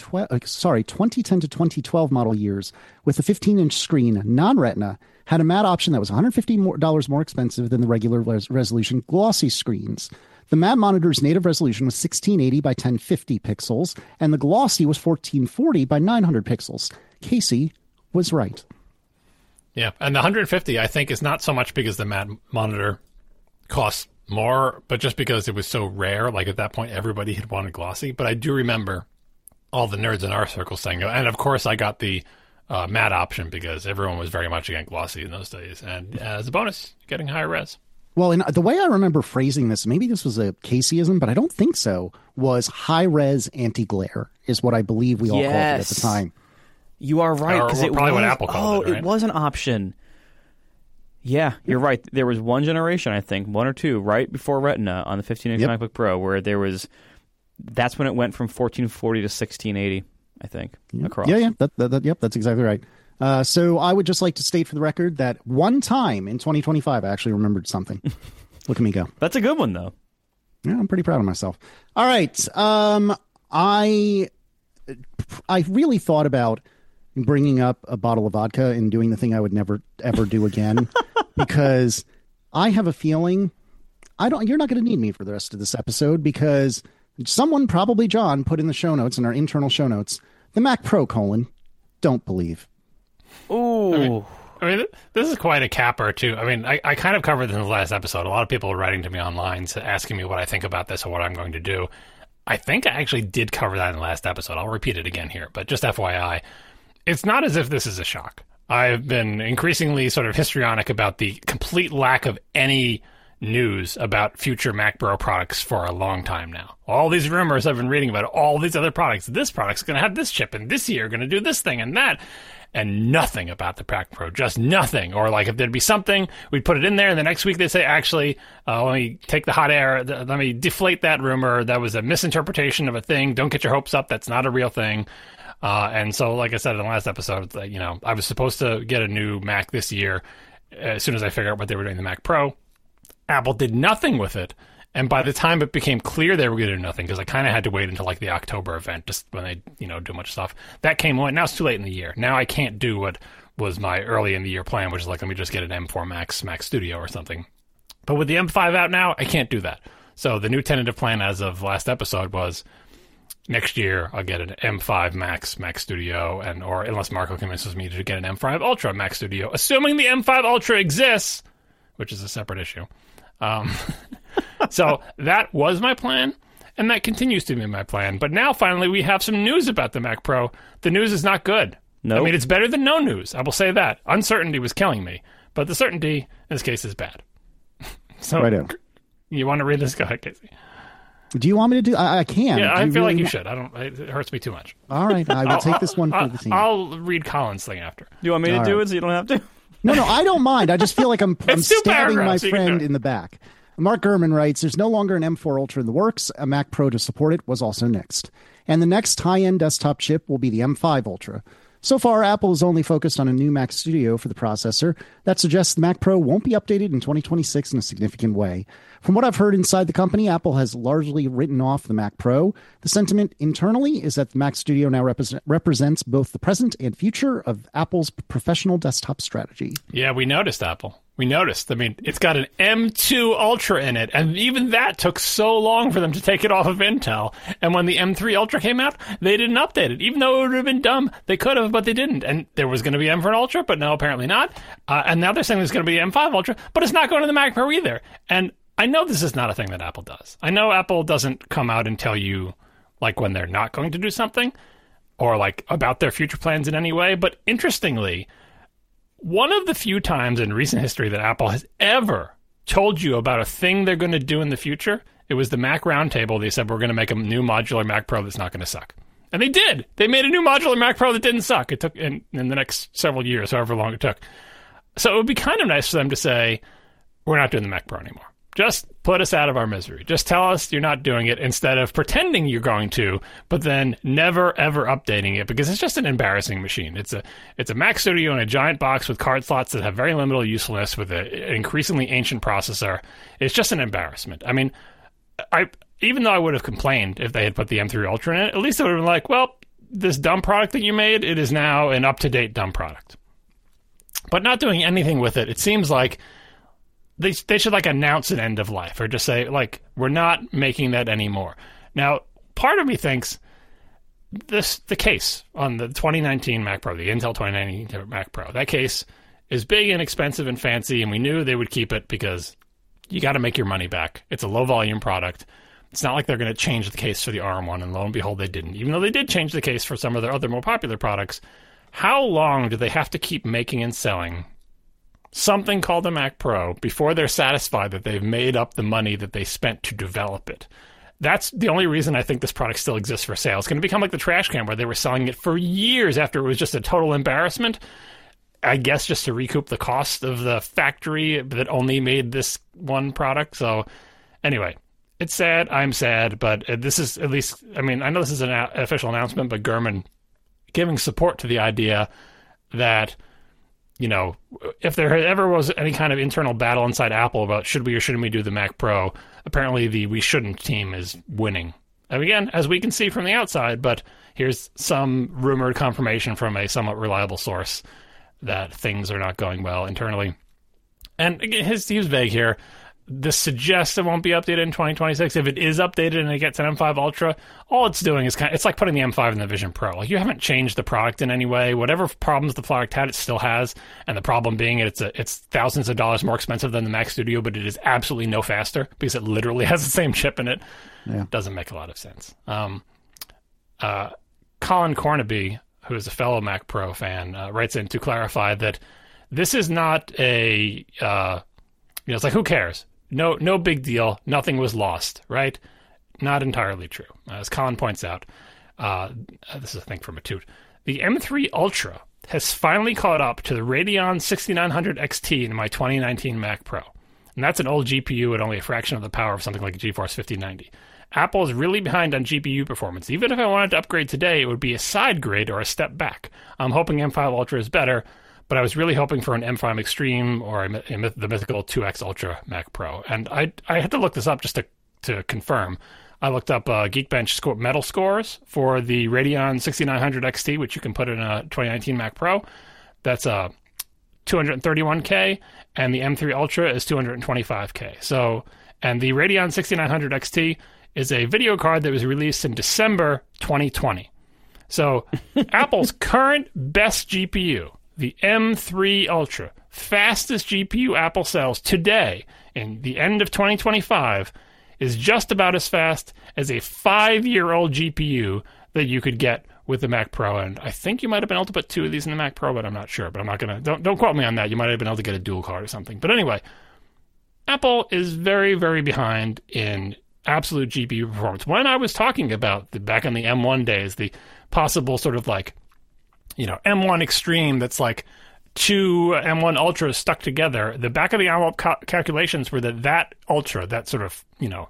2012 model years with a 15-inch screen, non-Retina, had a matte option that was $150 more expensive than the regular resolution glossy screens. The matte monitor's native resolution was 1680 by 1050 pixels, and the glossy was 1440 by 900 pixels. Casey was right. Yeah, and the 150, I think, is not so much because the Mac monitor costs more, but just because it was so rare. Like, at that point, everybody had wanted glossy. But I do remember all the nerds in our circle saying, and of course, I got the matte option because everyone was very much against glossy in those days. And as a bonus, getting higher res. Well, and the way I remember phrasing this, maybe this was a Caseyism, but I don't think so, was high-res anti-glare is what I believe we all called it at the time. You are right, because it probably was, what Apple called it, right? It was an option. Yeah, you're right. There was one generation, I think, one or two, right before Retina on the 15-inch MacBook Pro, where there was. That's when it went from 1440 to 1680, I think, across. Yeah, that's exactly right. So I would just like to state for the record that one time in 2025, I actually remembered something. Look at me go. That's a good one, though. Yeah, I'm pretty proud of myself. All right. I really thought about bringing up a bottle of vodka and doing the thing I would never, ever do again, because I have a feeling you're not going to need me for the rest of this episode, because someone, probably John, put in the show notes, in our internal show notes, the Mac Pro : don't believe. Ooh. I mean, this is quite a capper, too. I mean, I kind of covered this in the last episode. A lot of people are writing to me online asking me what I think about this or what I'm going to do. I think I actually did cover that in the last episode. I'll repeat it again here, but just FYI, it's not as if this is a shock. I've been increasingly sort of histrionic about the complete lack of any news about future Mac Pro products for a long time now. All these rumors I've been reading about all these other products. This product's going to have this chip, and this year going to do this thing and that. And nothing about the Mac Pro, just nothing. Or like if there'd be something, we'd put it in there, and the next week they'd say, actually, let me take the hot air, let me deflate that rumor. That was a misinterpretation of a thing. Don't get your hopes up. That's not a real thing. And so, like I said in the last episode, I was supposed to get a new Mac this year as soon as I figured out what they were doing with the Mac Pro. Apple did nothing with it. And by the time it became clear they were going to do nothing, because I kind of had to wait until like the October event, just when they, do much stuff, that came on. Now it's too late in the year. Now I can't do what was my early in the year plan, which is like, let me just get an M4 Mac Studio or something. But with the M5 out now, I can't do that. So the new tentative plan as of last episode was next year I'll get an M5 Mac Studio, or unless Marco convinces me to get an M5 Ultra Mac Studio, assuming the M5 Ultra exists, which is a separate issue. So that was my plan, and that continues to be my plan. But now, finally, we have some news about the Mac Pro. The news is not good. Nope. I mean, it's better than no news. I will say that. Uncertainty was killing me, but the certainty in this case is bad. So, right. You want to read this? Go ahead, Casey. Do you want me to do? I can. Yeah, I feel like you should. It hurts me too much. All right, I will take this one for the team. I'll read Colin's thing after. Do you want me to do it so you don't have to? No, I don't mind. I just feel like I'm stabbing my so friend in the back. Mark Gurman writes, there's no longer an M4 Ultra in the works. A Mac Pro to support it was also nixed. And the next high-end desktop chip will be the M5 Ultra. So far, Apple is only focused on a new Mac Studio for the processor. That suggests the Mac Pro won't be updated in 2026 in a significant way. From what I've heard inside the company, Apple has largely written off the Mac Pro. The sentiment internally is that the Mac Studio now represents both the present and future of Apple's professional desktop strategy. Yeah, we noticed, Apple. We noticed. I mean, it's got an M2 Ultra in it, and even that took so long for them to take it off of Intel. And when the M3 Ultra came out, they didn't update it. Even though it would have been dumb, they could have, but they didn't. And there was going to be M4 Ultra, but no, apparently not. And now they're saying there's going to be M5 Ultra, but it's not going to the Mac Pro either. And I know this is not a thing that Apple does. I know Apple doesn't come out and tell you, like, when they're not going to do something, or, like, about their future plans in any way. But interestingly, one of the few times in recent history that Apple has ever told you about a thing they're going to do in the future, it was the Mac Roundtable. They said, we're going to make a new modular Mac Pro that's not going to suck. And they did. They made a new modular Mac Pro that didn't suck. It took in the next several years, however long it took. So it would be kind of nice for them to say, we're not doing the Mac Pro anymore. Just put us out of our misery. Just tell us you're not doing it instead of pretending you're going to, but then never, ever updating it, because it's just an embarrassing machine. It's a Mac Studio in a giant box with card slots that have very limited usefulness with an increasingly ancient processor. It's just an embarrassment. I mean, even though I would have complained if they had put the M3 Ultra in it, at least I would have been like, well, this dumb product that you made, it is now an up-to-date dumb product. But not doing anything with it, it seems like they should, like, announce an end of life, or just say, like, we're not making that anymore. Now, part of me thinks the case on the 2019 Mac Pro, the Intel 2019 Mac Pro, that case is big and expensive and fancy, and we knew they would keep it because you got to make your money back. It's a low-volume product. It's not like they're going to change the case for the RM1, and lo and behold, they didn't. Even though they did change the case for some of their other more popular products, how long do they have to keep making and selling something called the Mac Pro before they're satisfied that they've made up the money that they spent to develop it? That's the only reason I think this product still exists for sale. It's going to become like the trash can where they were selling it for years after it was just a total embarrassment. I guess just to recoup the cost of the factory that only made this one product. So anyway, it's sad. I'm sad, but this is at least, I mean, I know this is an official announcement, but Gurman giving support to the idea that, you know, if there ever was any kind of internal battle inside Apple about should we or shouldn't we do the Mac Pro, apparently the we shouldn't team is winning. And again, as we can see from the outside, but here's some rumored confirmation from a somewhat reliable source that things are not going well internally. And again, he was vague here. This suggests it won't be updated in 2026. If it is updated and it gets an M5 Ultra, all it's doing is it's like putting the M5 in the Vision Pro. Like, you haven't changed the product in any way. Whatever problems the product had, it still has. And the problem being it's thousands of dollars more expensive than the Mac Studio, but it is absolutely no faster because it literally has the same chip in it. Yeah. Doesn't make a lot of sense. Colin Cornaby, who is a fellow Mac Pro fan, writes in to clarify that this is not a, it's like, who cares? No big deal. Nothing was lost, right? Not entirely true. As Colin points out, this is a thing from a toot. The M3 Ultra has finally caught up to the Radeon 6900 XT in my 2019 Mac Pro. And that's an old GPU at only a fraction of the power of something like a GeForce 5090. Apple is really behind on GPU performance. Even if I wanted to upgrade today, it would be a side grade or a step back. I'm hoping M5 Ultra is better, but I was really hoping for an M5 Extreme or the mythical 2X Ultra Mac Pro. And I had to look this up just to confirm. I looked up Geekbench metal scores for the Radeon 6900 XT, which you can put in a 2019 Mac Pro. That's 231K, and the M3 Ultra is 225K. So, and the Radeon 6900 XT is a video card that was released in December 2020. So Apple's current best GPU, the M3 Ultra, fastest GPU Apple sells today in the end of 2025, is just about as fast as a 5-year-old GPU that you could get with the Mac Pro. And I think you might have been able to put 2 of these in the Mac Pro, but I'm not sure. But I'm not going to... Don't quote me on that. You might have been able to get a dual card or something. But anyway, Apple is very, very behind in absolute GPU performance. When I was talking about back in the M1 days, the possible sort of like, M1 Extreme that's like 2 M1 Ultras stuck together, the back of the envelope calculations were that Ultra, that sort of,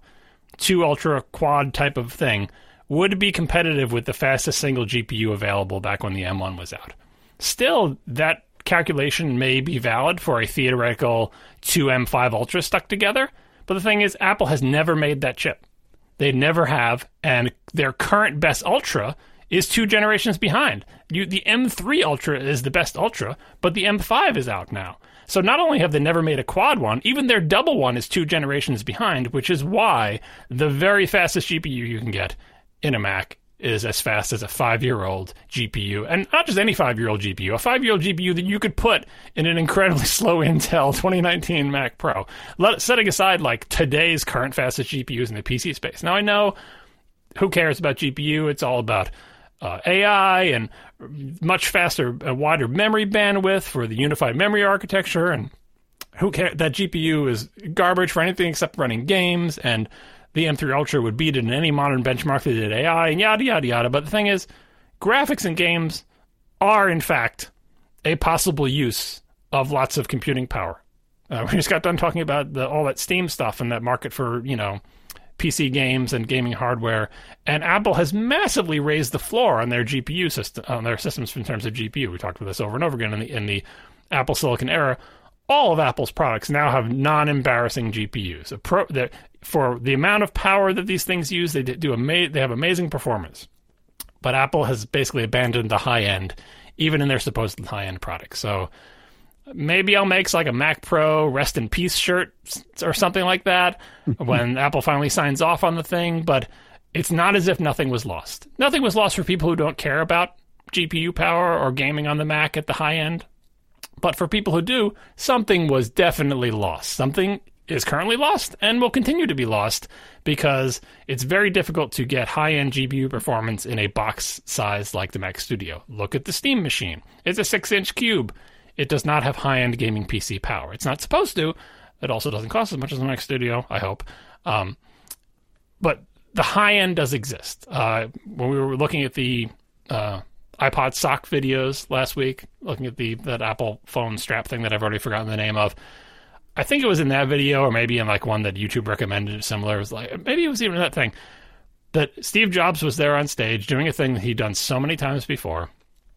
2 Ultra quad type of thing, would be competitive with the fastest single GPU available back when the M1 was out. Still, that calculation may be valid for a theoretical 2 M5 Ultras stuck together, but the thing is, Apple has never made that chip. They never have, and their current best Ultra is 2 generations behind. The M3 Ultra is the best Ultra, but the M5 is out now. So not only have they never made a quad one, even their double one is 2 generations behind, which is why the very fastest GPU you can get in a Mac is as fast as a 5-year-old GPU. And not just any 5-year-old GPU, a 5-year-old GPU that you could put in an incredibly slow Intel 2019 Mac Pro. Setting aside like today's current fastest GPUs in the PC space. Now I know, who cares about GPU? It's all about AI and much faster and wider memory bandwidth for the unified memory architecture, and who cares? That GPU is garbage for anything except running games, and the M3 Ultra would beat it in any modern benchmark that did AI, and yada, yada, yada. But the thing is, graphics and games are, in fact, a possible use of lots of computing power. We just got done talking about all that Steam stuff and that market for, PC games and gaming hardware, and Apple has massively raised the floor on their GPU system, on their systems in terms of GPU. We talked about this over and over again in the Apple Silicon era. All of Apple's products now have non-embarrassing GPUs. For the amount of power that these things use, they have amazing performance. But Apple has basically abandoned the high end, even in their supposed high end products. So maybe I'll make like a Mac Pro rest in peace shirt or something like that when Apple finally signs off on the thing. But it's not as if nothing was lost. Nothing was lost for people who don't care about GPU power or gaming on the Mac at the high end. But for people who do, something was definitely lost. Something is currently lost and will continue to be lost because it's very difficult to get high-end GPU performance in a box size like the Mac Studio. Look at the Steam machine. It's a 6-inch cube. It does not have high-end gaming PC power. It's not supposed to. It also doesn't cost as much as the Mac Studio, I hope. But the high-end does exist. When we were looking at the iPod sock videos last week, looking at that Apple phone strap thing that I've already forgotten the name of, I think it was in that video, or maybe in like one that YouTube recommended similar. It was like, maybe it was even that thing, that Steve Jobs was there on stage doing a thing that he'd done so many times before,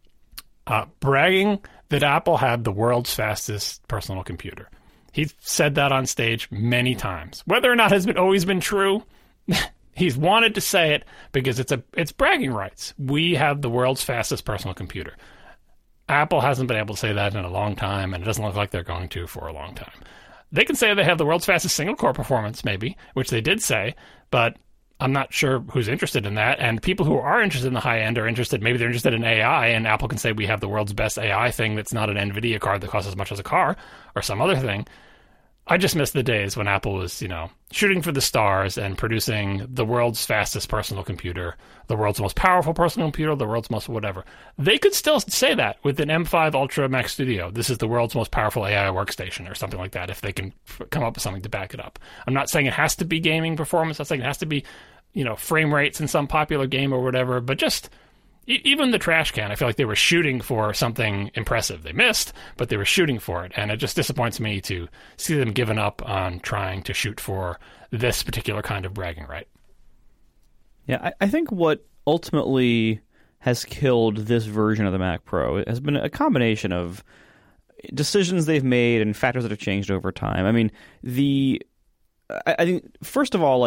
bragging that Apple had the world's fastest personal computer. He said that on stage many times. Whether or not has always been true, he's wanted to say it because it's bragging rights. We have the world's fastest personal computer. Apple hasn't been able to say that in a long time, and it doesn't look like they're going to for a long time. They can say they have the world's fastest single-core performance, maybe, which they did say, but I'm not sure who's interested in that. And people who are interested in the high-end are interested, maybe they're interested in AI, and Apple can say we have the world's best AI thing that's not an NVIDIA card that costs as much as a car, or some other thing. I just miss the days when Apple was, shooting for the stars and producing the world's fastest personal computer, the world's most powerful personal computer, the world's most whatever. They could still say that with an M5 Ultra Mac Studio. This is the world's most powerful AI workstation or something like that if they can come up with something to back it up. I'm not saying it has to be gaming performance. I'm saying it has to be, frame rates in some popular game or whatever, but just... Even the trash can, I feel like they were shooting for something impressive. They missed, but they were shooting for it. And it just disappoints me to see them giving up on trying to shoot for this particular kind of bragging right. Yeah, I think what ultimately has killed this version of the Mac Pro has been a combination of decisions they've made and factors that have changed over time. I mean, I think, first of all,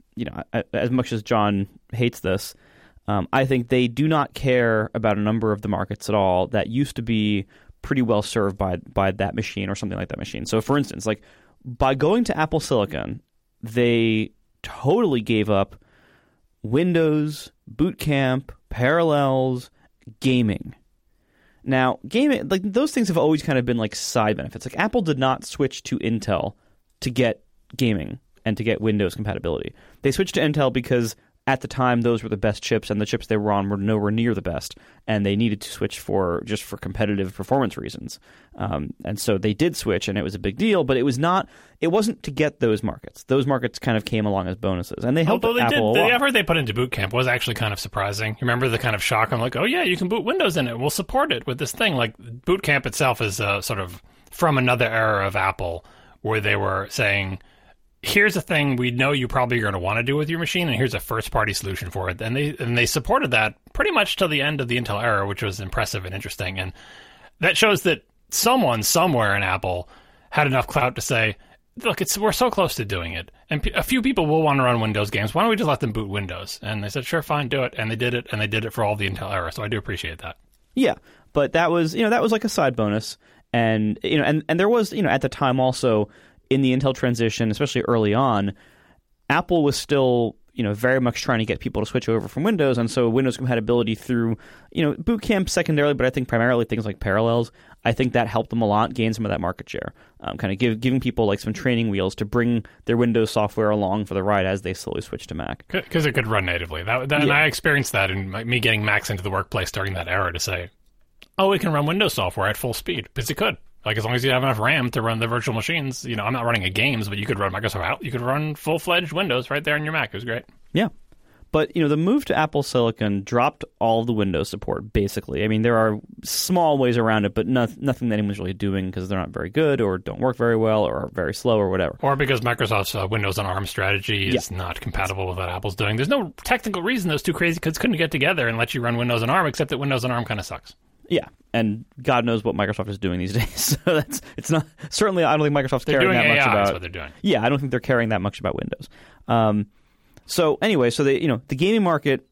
as much as John hates this, I think they do not care about a number of the markets at all that used to be pretty well served by that machine or something like that machine. So, for instance, by going to Apple Silicon, they totally gave up Windows, Boot Camp, Parallels, gaming. Now, gaming, those things have always kind of been side benefits. Apple did not switch to Intel to get gaming and to get Windows compatibility. They switched to Intel because at the time, those were the best chips, and the chips they were on were nowhere near the best, and they needed to switch for competitive performance reasons. And so they did switch, and it was a big deal, but it wasn't to get those markets. Those markets kind of came along as bonuses, and they helped Apple. The effort they put into Boot Camp was actually kind of surprising. You remember the kind of shock? I'm like, oh yeah, you can boot Windows in it. We'll support it with this thing. Boot Camp itself is sort of from another era of Apple, where they were saying, here's a thing we know you probably are going to want to do with your machine, and here's a first-party solution for it. And they supported that pretty much till the end of the Intel era, which was impressive and interesting. And that shows that someone somewhere in Apple had enough clout to say, look, we're so close to doing it. And a few people will want to run Windows games. Why don't we just let them boot Windows? And they said, sure, fine, do it. And they did it, and they did it for all the Intel era. So I do appreciate that. Yeah, but that was like a side bonus. And, and there was, at the time also, in the Intel transition, especially early on, Apple was still, very much trying to get people to switch over from Windows, and so Windows compatibility through, Boot Camp secondarily, but I think primarily things like Parallels, I think that helped them a lot gain some of that market share, kind of giving people some training wheels to bring their Windows software along for the ride as they slowly switch to Mac. Because it could run natively. And I experienced that in me getting Macs into the workplace during that era to say, oh, it can run Windows software at full speed, because it could. As long as you have enough RAM to run the virtual machines, I'm not running games, but you could run Microsoft Out. You could run full-fledged Windows right there on your Mac. It was great. Yeah. But, the move to Apple Silicon dropped all the Windows support, basically. I mean, there are small ways around it, but nothing that anyone's really doing because they're not very good or don't work very well or are very slow or whatever. Or because Microsoft's Windows on ARM strategy is not compatible with what Apple's doing. There's no technical reason those two crazy kids couldn't get together and let you run Windows on ARM, except that Windows on ARM kind of sucks. Yeah, and God knows what Microsoft is doing these days. So it's not certainly. I don't think Microsoft's caring that much about. That's what they're doing. Yeah, I don't think they're caring that much about Windows. So anyway, the gaming market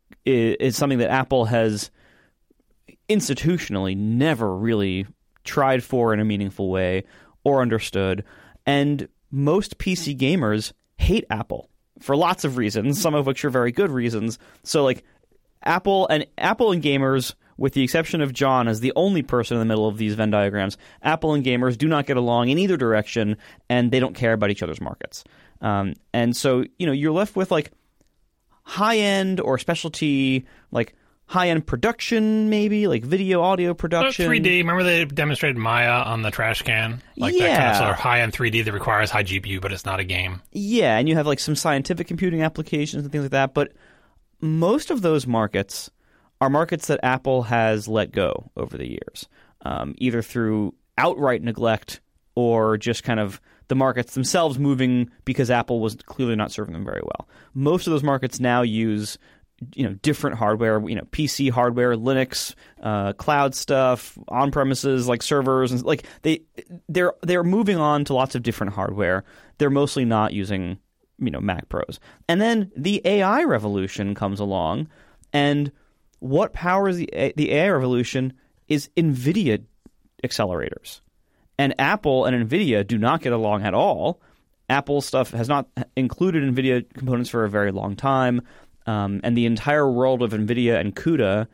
is something that Apple has institutionally never really tried for in a meaningful way or understood, and most PC gamers hate Apple for lots of reasons, some of which are very good reasons. So Apple and gamers with the exception of John as the only person in the middle of these Venn diagrams, Apple and gamers do not get along in either direction, and they don't care about each other's markets. And so, you're left with like high-end or specialty, like high-end production, maybe like video, audio production. 3D. Remember they demonstrated Maya on the trash can? Like that kind of sort of high-end 3D that requires high GPU, but it's not a game. Yeah, and you have like some scientific computing applications and things like that. But most of those markets are markets that Apple has let go over the years, either through outright neglect or just kind of the markets themselves moving because Apple was clearly not serving them very well. Most of those markets now use different hardware, PC hardware, Linux, cloud stuff, on premises like servers, and like they're moving on to lots of different hardware. They're mostly not using Mac Pros. And then the AI revolution comes along, and what powers the AI revolution is NVIDIA accelerators. And Apple and NVIDIA do not get along at all. Apple stuff has not included NVIDIA components for a very long time. And the entire world of NVIDIA and CUDA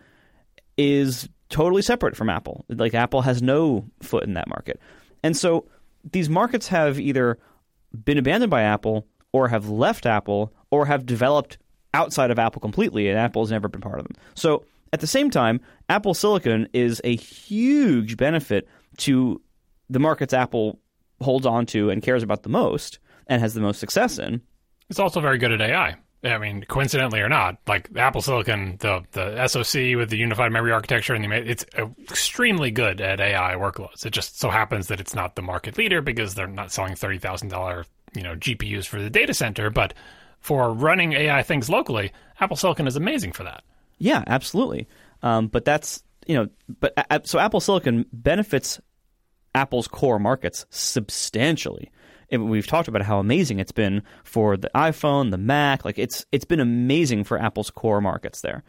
is totally separate from Apple. Like, Apple has no foot in that market. And so these markets have either been abandoned by Apple or have left Apple or have developed outside of Apple completely, and Apple has never been part of them. So at the same time, Apple Silicon is a huge benefit to the markets Apple holds on to and cares about the most and has the most success in. It's also very good at AI. I mean, coincidentally or not, like Apple Silicon, the SoC with the unified memory architecture, and it's extremely good at AI workloads. It just so happens that it's not the market leader because they're not selling $30,000 GPUs for the data center. But for running AI things locally, Apple Silicon is amazing for that. Yeah, absolutely. But that's so Apple Silicon benefits Apple's core markets substantially. We've talked about how amazing it's been for the iPhone, the Mac. Like it's been amazing for Apple's core markets there.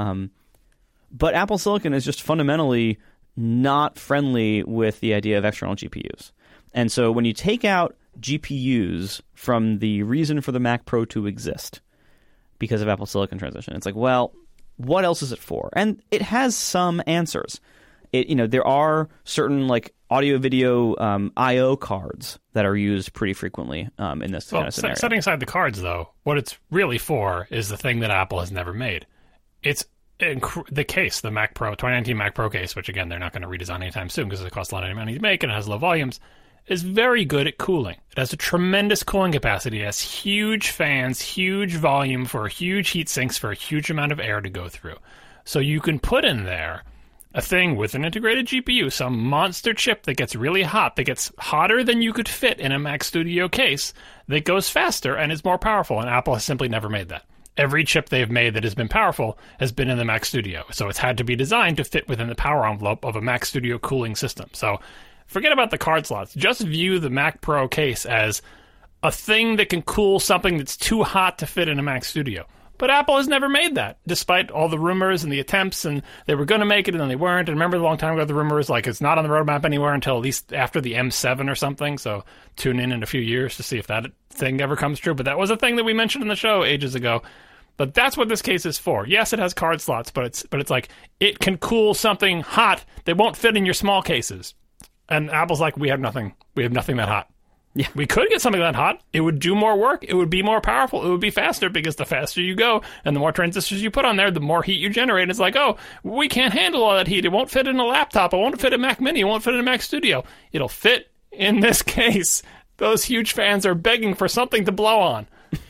But Apple Silicon is just fundamentally not friendly with the idea of external GPUs. And so when you take out GPUs from the reason for the Mac Pro to exist because of Apple Silicon transition, it's like, well, what else is it for? And it has some answers. There are certain like audio video I/O cards that are used pretty frequently in this kind of scenario. Setting aside the cards, though, what it's really for is the thing that Apple has never made. It's the case, the Mac Pro, 2019 Mac Pro case, which again they're not going to redesign anytime soon because it costs a lot of money to make and it has low volumes, is very good at cooling. It has a tremendous cooling capacity. It has huge fans, huge volume for huge heat sinks for a huge amount of air to go through. So you can put in there a thing with an integrated GPU, some monster chip that gets really hot, that gets hotter than you could fit in a Mac Studio case, that goes faster and is more powerful, and Apple has simply never made that. Every chip they've made that has been powerful has been in the Mac Studio, so it's had to be designed to fit within the power envelope of a Mac Studio cooling system. So forget about the card slots. Just view the Mac Pro case as a thing that can cool something that's too hot to fit in a Mac Studio. But Apple has never made that, despite all the rumors and the attempts, and they were going to make it, and then they weren't. And remember a long time ago, the rumors, like, it's not on the roadmap anywhere until at least after the M7 or something, so tune in a few years to see if that thing ever comes true. But that was a thing that we mentioned in the show ages ago. But that's what this case is for. Yes, it has card slots, but it's like, it can cool something hot that won't fit in your small cases. And Apple's like, we have nothing that hot. Yeah, we could get something that hot. It would do more work. It would be more powerful. It would be faster because the faster you go and the more transistors you put on there, the more heat you generate. It's like, oh, we can't handle all that heat. It won't fit in a laptop. It won't fit in a Mac Mini. It won't fit in a Mac Studio. It'll fit in this case. Those huge fans are begging for something to blow on.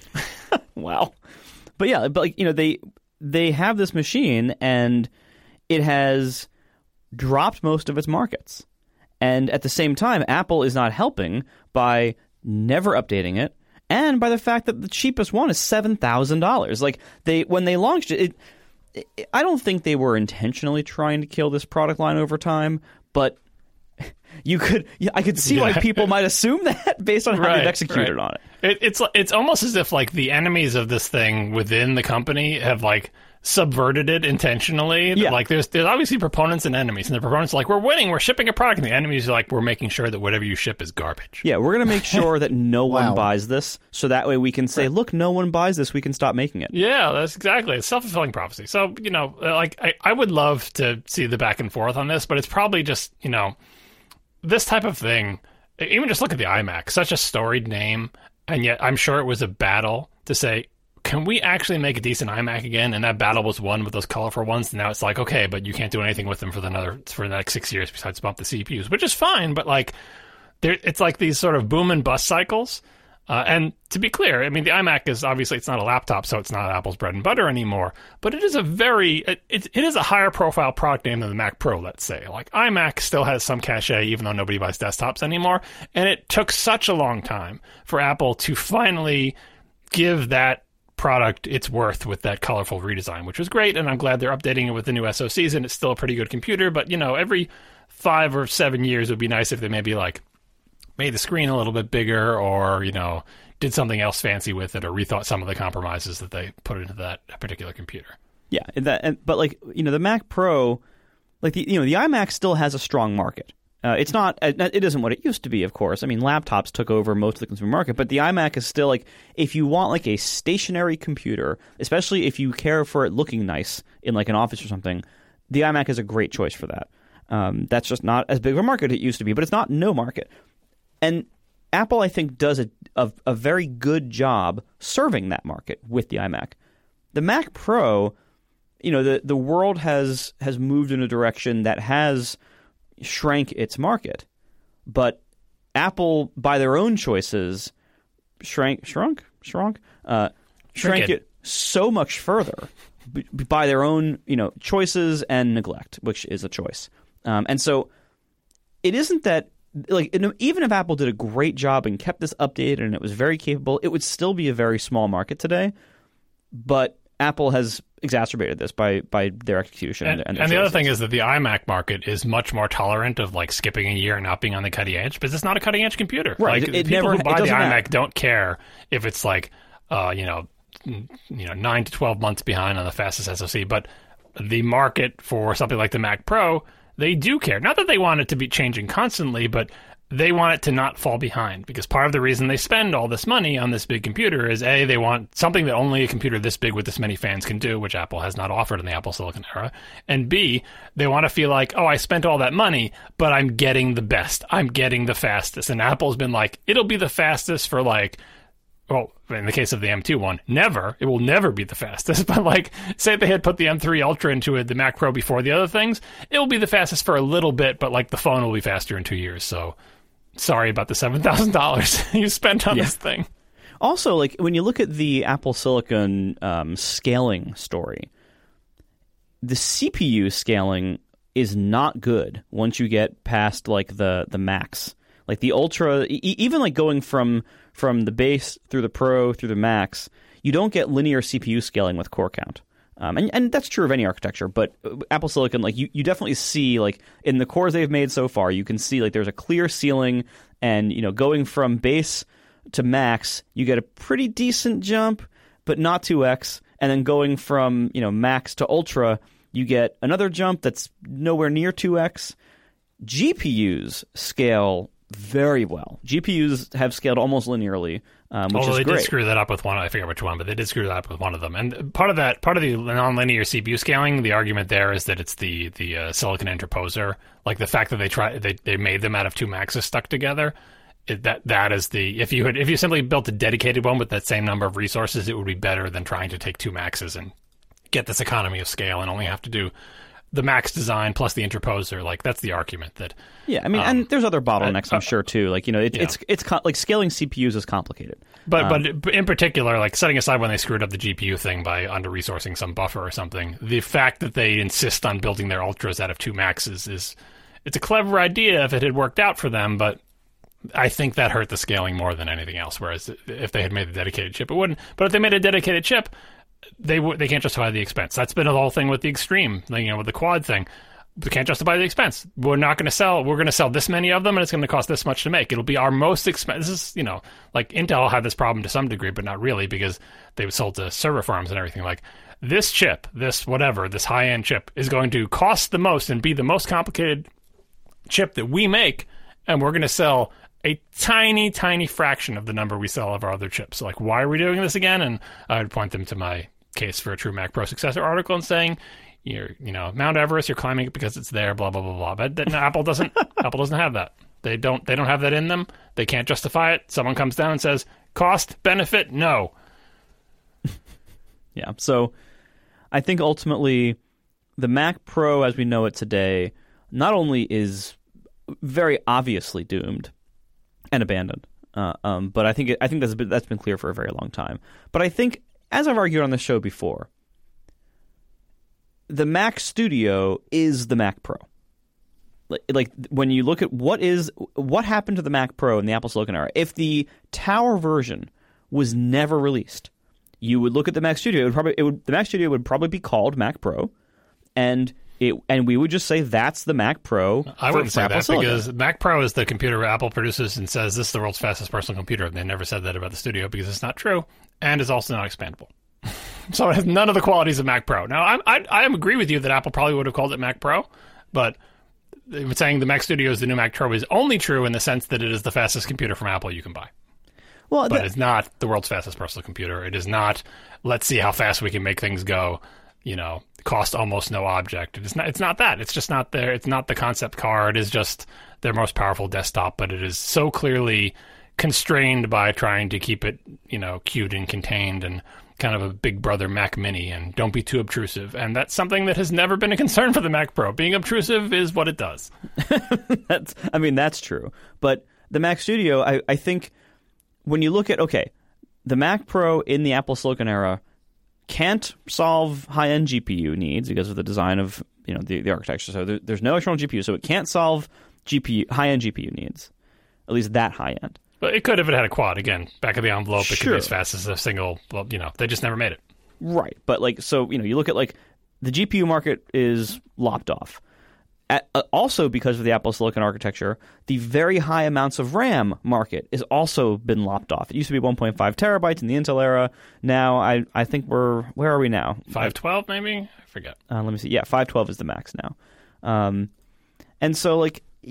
Wow. But yeah, they have this machine and it has dropped most of its markets. And at the same time, Apple is not helping by never updating it and by the fact that the cheapest one is $7,000. Like, when they launched it, I don't think they were intentionally trying to kill this product line over time, but I could see why people might assume that based on how they've executed on it. It's almost as if like the enemies of this thing within the company have like subverted it intentionally. Yeah. Like there's obviously proponents and enemies, and the proponents are like, we're winning, we're shipping a product, and the enemies are like, we're making sure that whatever you ship is garbage. Yeah, we're going to make sure that no one Wow. buys this, so that way we can say, look, no one buys this, we can stop making it. Yeah, that's exactly. It's self-fulfilling prophecy. So, like, I would love to see the back and forth on this, but it's probably just, this type of thing, even just look at the iMac, such a storied name, and yet I'm sure it was a battle to say, can we actually make a decent iMac again? And that battle was won with those colorful ones. And now it's like, okay, but you can't do anything with them for the next 6 years besides bump the CPUs, which is fine. But like, it's like these sort of boom and bust cycles. And to be clear, I mean, the iMac is obviously, it's not a laptop, so it's not Apple's bread and butter anymore. But it is it is a higher profile product name than the Mac Pro, let's say. Like, iMac still has some cachet, even though nobody buys desktops anymore. And it took such a long time for Apple to finally give that product its worth with that colorful redesign, which was great, and I'm glad they're updating it with the new SoCs, and it's still a pretty good computer. But every 5 or 7 years it would be nice if they maybe like made the screen a little bit bigger, or did something else fancy with it, or rethought some of the compromises that they put into that particular computer. Yeah, but like the Mac Pro, like the iMac still has a strong market. It's not. It isn't what it used to be, of course. I mean, laptops took over most of the consumer market, but the iMac is still like, if you want like a stationary computer, especially if you care for it looking nice in like an office or something, the iMac is a great choice for that. That's just not as big of a market as it used to be, but it's not no market. And Apple, I think, does a very good job serving that market with the iMac. The Mac Pro, the world has moved in a direction that has shrank its market, but Apple, by their own choices, shrank it so much further by their own choices and neglect, which is a choice. And so it isn't that, like, even if Apple did a great job and kept this updated and it was very capable, it would still be a very small market today. But Apple has exacerbated this by their execution. And the other thing is that the iMac market is much more tolerant of like skipping a year and not being on the cutting edge, because it's not a cutting edge computer. Right. Like, people who buy the iMac don't care if it's like 9 to 12 months behind on the fastest SoC. But the market for something like the Mac Pro, they do care. Not that they want it to be changing constantly, but they want it to not fall behind, because part of the reason they spend all this money on this big computer is, A, they want something that only a computer this big with this many fans can do, which Apple has not offered in the Apple Silicon era, and B, they want to feel like, oh, I spent all that money, but I'm getting the best. I'm getting the fastest. And Apple's been like, it'll be the fastest for like, well, in the case of the M2 one, never. It will never be the fastest. But like, say they had put the M3 Ultra into it, the Mac Pro before the other things, it will be the fastest for a little bit, but like the phone will be faster in 2 years. So sorry about the $7,000 you spent on this thing. Also, like, when you look at the Apple Silicon scaling story, the CPU scaling is not good once you get past like the Max. Like the Ultra, even like going from the base through the Pro through the Max, you don't get linear CPU scaling with core count. And that's true of any architecture, but Apple Silicon, like you definitely see, like in the cores they've made so far, you can see like there's a clear ceiling, and going from base to Max, you get a pretty decent jump, but not 2x, and then going from Max to Ultra, you get another jump that's nowhere near 2x. GPUs scale very well. GPUs have scaled almost linearly, which is great. They did screw that up with one. I forget which one, but they did screw that up with one of them. And part of the nonlinear CPU scaling, the argument there is that it's the silicon interposer, like the fact that they made them out of two Maxes stuck together. That is the if you simply built a dedicated one with that same number of resources, it would be better than trying to take two Maxes and get this economy of scale and only have to do the Max design plus the interposer. Like, that's the argument that. Yeah, I mean, and there's other bottlenecks, I'm sure too. Like, it's like scaling CPUs is complicated. But in particular, like setting aside when they screwed up the GPU thing by under resourcing some buffer or something, the fact that they insist on building their Ultras out of two Maxes it's a clever idea if it had worked out for them, but I think that hurt the scaling more than anything else. Whereas if they had made a dedicated chip, it wouldn't. But if they made a dedicated chip, they can't justify the expense. That's been the whole thing with the Extreme, with the quad thing. They can't justify the expense. We're going to sell this many of them, and it's going to cost this much to make. It'll be our most expensive. This is, like Intel had this problem to some degree, but not really, because they were sold to server farms and everything. Like, this chip, this whatever, this high-end chip, is going to cost the most and be the most complicated chip that we make, and we're going to sell a tiny, tiny fraction of the number we sell of our other chips. So, like, why are we doing this again? And I would point them to my Case for a True Mac Pro Successor article and saying, Mount Everest, you're climbing it because it's there, blah, blah, blah, blah. But Apple doesn't have that. They don't have that in them. They can't justify it. Someone comes down and says, cost, benefit, no. Yeah, so I think ultimately the Mac Pro as we know it today not only is very obviously doomed and abandoned, but I think that's been clear for a very long time. But I think, as I've argued on the show before, the Mac Studio is the Mac Pro. Like when you look at what happened to the Mac Pro in the Apple Silicon era, if the Tower version was never released, you would look at the Mac Studio. The Mac Studio would probably be called Mac Pro, and we would just say that's the Mac Pro. I wouldn't say Apple that Silicon. because Mac Pro is the computer Apple produces and says this is the world's fastest personal computer. And they never said that about the Studio because it's not true, and is also not expandable. So it has none of the qualities of Mac Pro. Now, I agree with you that Apple probably would have called it Mac Pro, but saying the Mac Studio is the new Mac Pro is only true in the sense that it is the fastest computer from Apple you can buy. Well, but it's not the world's fastest personal computer. It is not, let's see how fast we can make things go, cost almost no object. It's not that. It's just not there. It's not the concept car. It is just their most powerful desktop, but it is so clearly constrained by trying to keep it, cute and contained and kind of a big brother Mac Mini, and don't be too obtrusive. And that's something that has never been a concern for the Mac Pro. Being obtrusive is what it does. That's true. But the Mac Studio, I think when you look at, the Mac Pro in the Apple Silicon era can't solve high-end GPU needs because of the design of the architecture. So there's no external GPU, so it can't solve high-end GPU needs, at least that high-end. But it could if it had a quad. Again, back of the envelope, it Sure. could be as fast as a single. Well, they just never made it. Right. But you look at the GPU market is lopped off. Also because of the Apple Silicon architecture, the very high amounts of RAM market has also been lopped off. It used to be 1.5 terabytes in the Intel era. Now I think where are we now? 512 maybe? I forget. Let me see. Yeah, 512 is the max now. And so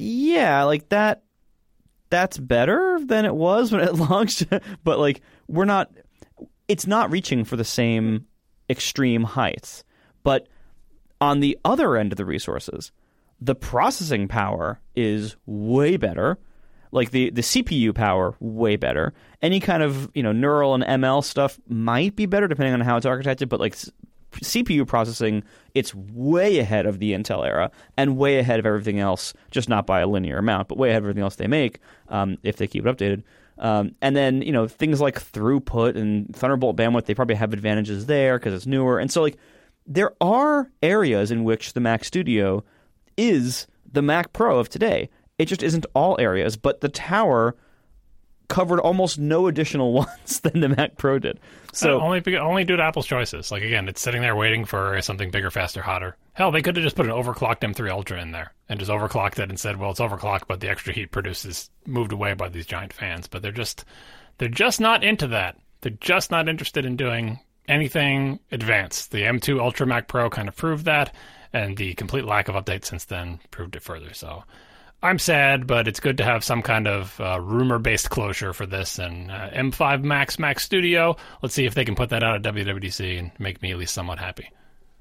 that's better than it was when it launched, but it's not reaching for the same extreme heights. But on the other end of the resources, the processing power is way better. Like the CPU power, way better. Any kind of neural and ML stuff might be better depending on how it's architected, but CPU processing, it's way ahead of the Intel era and way ahead of everything else, just not by a linear amount, but way ahead of everything else they make if they keep it updated. And then, things like throughput and Thunderbolt bandwidth, they probably have advantages there because it's newer. And so, there are areas in which the Mac Studio is the Mac Pro of today. It just isn't all areas, but the Tower covered almost no additional ones than the Mac Pro did. So only due to Apple's choices. Again, it's sitting there waiting for something bigger, faster, hotter. Hell, they could have just put an overclocked M3 Ultra in there and just overclocked it and said, well, it's overclocked, but the extra heat produced is moved away by these giant fans. But they're just not into that. They're just not interested in doing anything advanced. The M2 Ultra Mac Pro kind of proved that, and the complete lack of updates since then proved it further. So I'm sad, but it's good to have some kind of rumor-based closure for this. And M5 Mac Studio, let's see if they can put that out at WWDC and make me at least somewhat happy.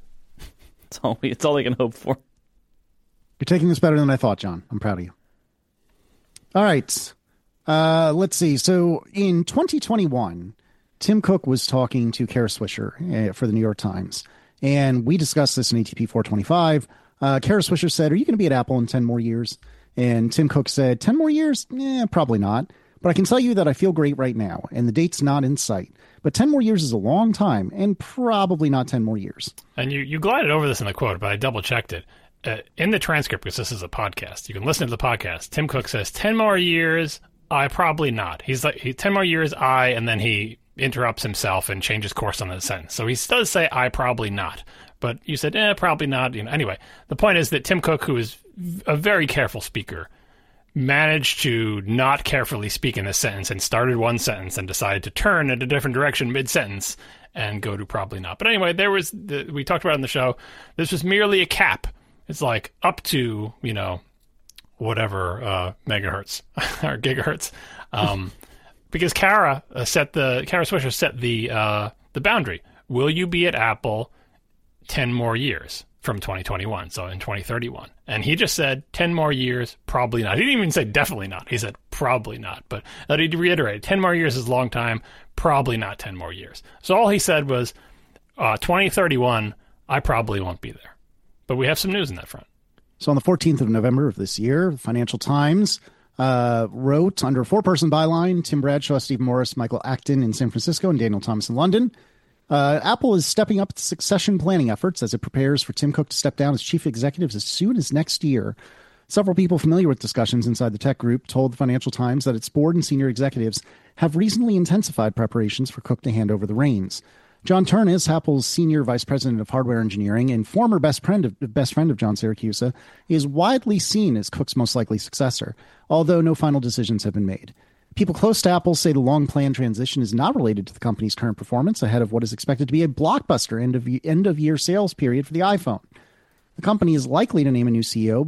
It's all they can hope for. You're taking this better than I thought, John. I'm proud of you. All right. Let's see. So in 2021, Tim Cook was talking to Kara Swisher for the New York Times, and we discussed this in ATP 425. Kara Swisher said, are you going to be at Apple in 10 more years? And Tim Cook said, 10 more years? Probably not. But I can tell you that I feel great right now, and the date's not in sight. But 10 more years is a long time, and probably not 10 more years. And you glided over this in the quote, but I double-checked it. In the transcript, because this is a podcast, you can listen to the podcast. Tim Cook says, 10 more years, I probably not. He's like, 10 more years, and then he interrupts himself and changes course on the sentence. So he does say, I probably not. But you said, probably not. Anyway, the point is that Tim Cook, who is a very careful speaker, managed to not carefully speak in this sentence and started one sentence and decided to turn in a different direction mid-sentence and go to probably not. But anyway, we talked about it in the show. This was merely a cap. It's like up to, whatever megahertz or gigahertz. Because Kara Swisher set the boundary. Will you be at Apple 10 more years from 2021, so in 2031? And he just said 10 more years, probably not. He didn't even say definitely not. He said probably not. But he reiterated 10 more years is a long time, probably not 10 more years. So all he said was 2031, I probably won't be there. But we have some news in that front. So on the 14th of November of this year, the Financial Times wrote under a 4-person byline, Tim Bradshaw, Stephen Morris, Michael Acton in San Francisco, and Daniel Thomas in London. Apple is stepping up its succession planning efforts as it prepares for Tim Cook to step down as chief executive as soon as next year. Several people familiar with discussions inside the tech group told the Financial Times that its board and senior executives have recently intensified preparations for Cook to hand over the reins. John Turnus, Apple's senior vice president of hardware engineering and former best friend of John Siracusa, is widely seen as Cook's most likely successor, although no final decisions have been made. People close to Apple say the long-planned transition is not related to the company's current performance ahead of what is expected to be a blockbuster end-of-year sales period for the iPhone. The company is unlikely to name a new CEO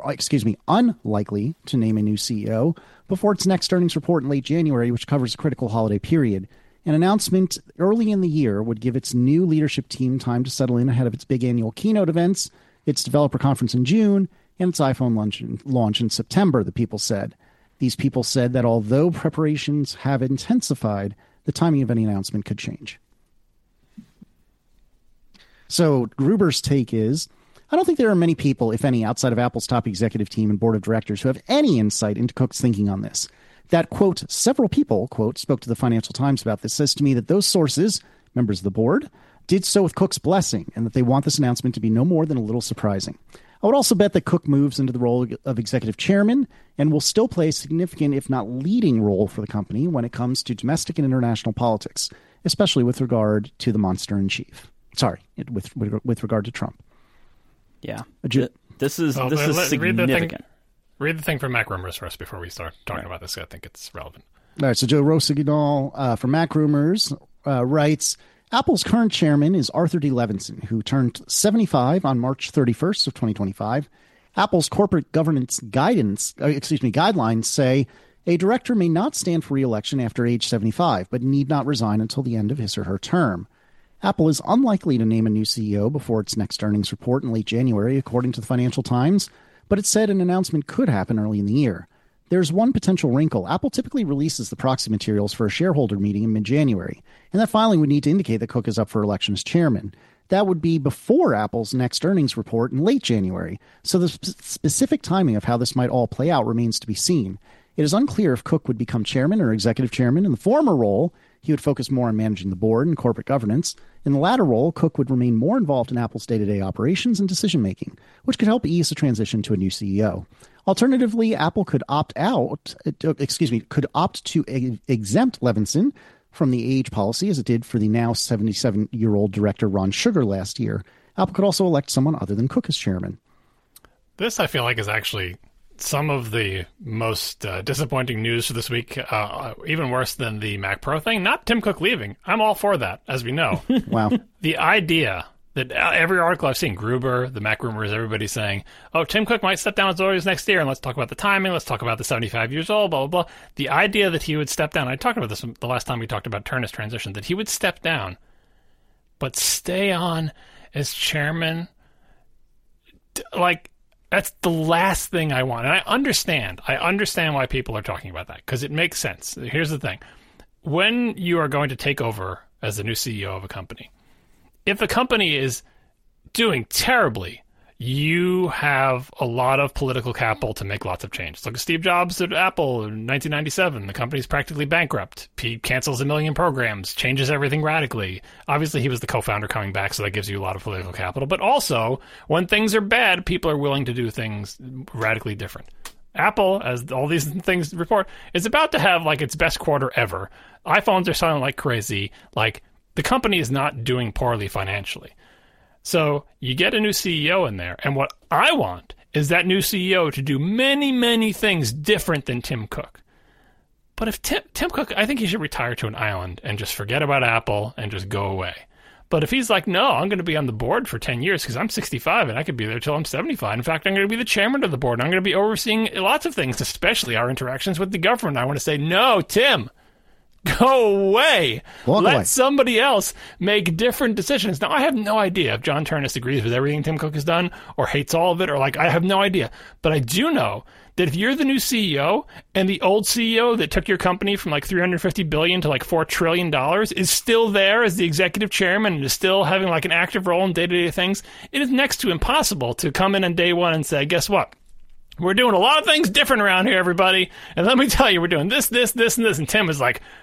before its next earnings report in late January, which covers a critical holiday period. An announcement early in the year would give its new leadership team time to settle in ahead of its big annual keynote events, its developer conference in June, and its iPhone launch in September, the people said. These people said that although preparations have intensified, the timing of any announcement could change. So Gruber's take is, I don't think there are many people, if any, outside of Apple's top executive team and board of directors who have any insight into Cook's thinking on this. That, quote, several people, quote, spoke to the Financial Times about this, says to me that those sources, members of the board, did so with Cook's blessing and that they want this announcement to be no more than a little surprising. I would also bet that Cook moves into the role of executive chairman and will still play a significant, if not leading role for the company when it comes to domestic and international politics, especially with regard to the monster-in-chief. Sorry, with regard to Trump. Yeah. This is significant. Read the thing from Mac Rumors first before we start talking about this. I think it's relevant. All right, so Joe Rossignol from Mac Rumors writes, Apple's current chairman is Arthur D. Levinson, who turned 75 on March 31st of 2025. Apple's corporate governance guidelines say a director may not stand for re-election after age 75, but need not resign until the end of his or her term. Apple is unlikely to name a new CEO before its next earnings report in late January, according to the Financial Times, but it said an announcement could happen early in the year. There's one potential wrinkle. Apple typically releases the proxy materials for a shareholder meeting in mid-January, and that filing would need to indicate that Cook is up for election as chairman. That would be before Apple's next earnings report in late January, so the specific timing of how this might all play out remains to be seen. It is unclear if Cook would become chairman or executive chairman. In the former role, he would focus more on managing the board and corporate governance. In the latter role, Cook would remain more involved in Apple's day-to-day operations and decision-making, which could help ease the transition to a new CEO. Alternatively, Apple could opt to exempt Levinson from the age policy, as it did for the now 77-year-old director Ron Sugar last year. Apple could also elect someone other than Cook as chairman. This, I feel like, is actually some of the most disappointing news for this week, even worse than the Mac Pro thing. Not Tim Cook leaving. I'm all for that, as we know. Wow. The idea that every article I've seen, Gruber, the Mac Rumors, everybody's saying, oh, Tim Cook might step down as lawyers next year, and let's talk about the timing, let's talk about the 75 years old, blah, blah, blah. The idea that he would step down, I talked about this the last time we talked about Turnus transition, that he would step down, but stay on as chairman, like, that's the last thing I want. And I understand why people are talking about that, because it makes sense. Here's the thing. When you are going to take over as the new CEO of a company, if the company is doing terribly, you have a lot of political capital to make lots of changes. Look at Steve Jobs at Apple in 1997. The company's practically bankrupt. He cancels 1 million programs, changes everything radically. Obviously, he was the co-founder coming back, so that gives you a lot of political capital. But also, when things are bad, people are willing to do things radically different. Apple, as all these things report, is about to have like its best quarter ever. iPhones are selling like crazy. Like, the company is not doing poorly financially. So you get a new CEO in there, and what I want is that new CEO to do many, many things different than Tim Cook. But if Tim Cook, I think he should retire to an island and just forget about Apple and just go away. But if he's like, no, I'm going to be on the board for 10 years because I'm 65 and I could be there till I'm 75. In fact, I'm going to be the chairman of the board. And I'm going to be overseeing lots of things, especially our interactions with the government. I want to say, no, Tim, go away. Let somebody else make different decisions. Now, I have no idea if John Ternus agrees with everything Tim Cook has done or hates all of it, or I have no idea. But I do know that if you're the new CEO and the old CEO that took your company from $350 billion to $4 trillion is still there as the executive chairman and is still having an active role in day-to-day things, it is next to impossible to come in on day one and say, guess what? We're doing a lot of things different around here, everybody. And let me tell you, we're doing this, this, this, and this. And Tim is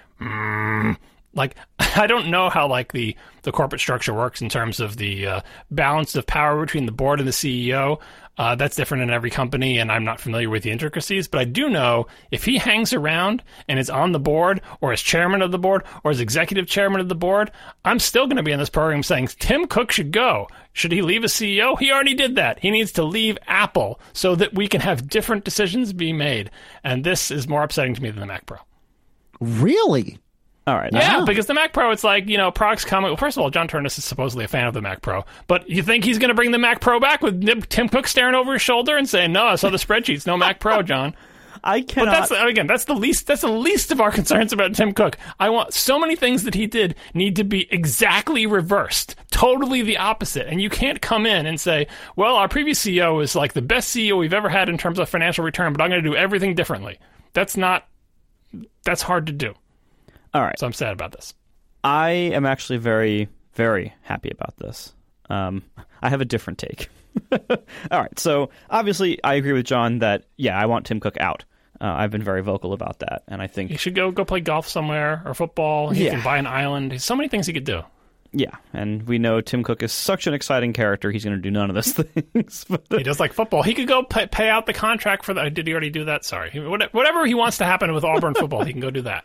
I don't know how the corporate structure works in terms of the balance of power between the board and the CEO. That's different in every company, and I'm not familiar with the intricacies, but I do know if he hangs around and is on the board or is chairman of the board or is executive chairman of the board, I'm still going to be in this program saying Tim Cook should go. Should he leave as CEO? He already did that. He needs to leave Apple so that we can have different decisions be made, and this is more upsetting to me than the Mac Pro. Really? All right. Yeah, because the Mac Pro, it's products coming. Well, first of all, John Ternus is supposedly a fan of the Mac Pro, but you think he's going to bring the Mac Pro back with Tim Cook staring over his shoulder and saying, "No, I saw the spreadsheets, no Mac Pro, John." I cannot. But that's the least of our concerns about Tim Cook. I want so many things that he did need to be exactly reversed, totally the opposite. And you can't come in and say, "Well, our previous CEO was the best CEO we've ever had in terms of financial return, but I'm going to do everything differently." That's hard to do. All right. So I'm sad about this. I am actually very, very happy about this. I have a different take. All right. So obviously I agree with John that, I want Tim Cook out. I've been very vocal about that. And I think he should go play golf somewhere or football. He can buy an island. There's so many things he could do. Yeah. And we know Tim Cook is such an exciting character. He's going to do none of those things. He does like football. He could go pay out the contract for that. Did he already do that? Sorry. Whatever he wants to happen with Auburn football, he can go do that.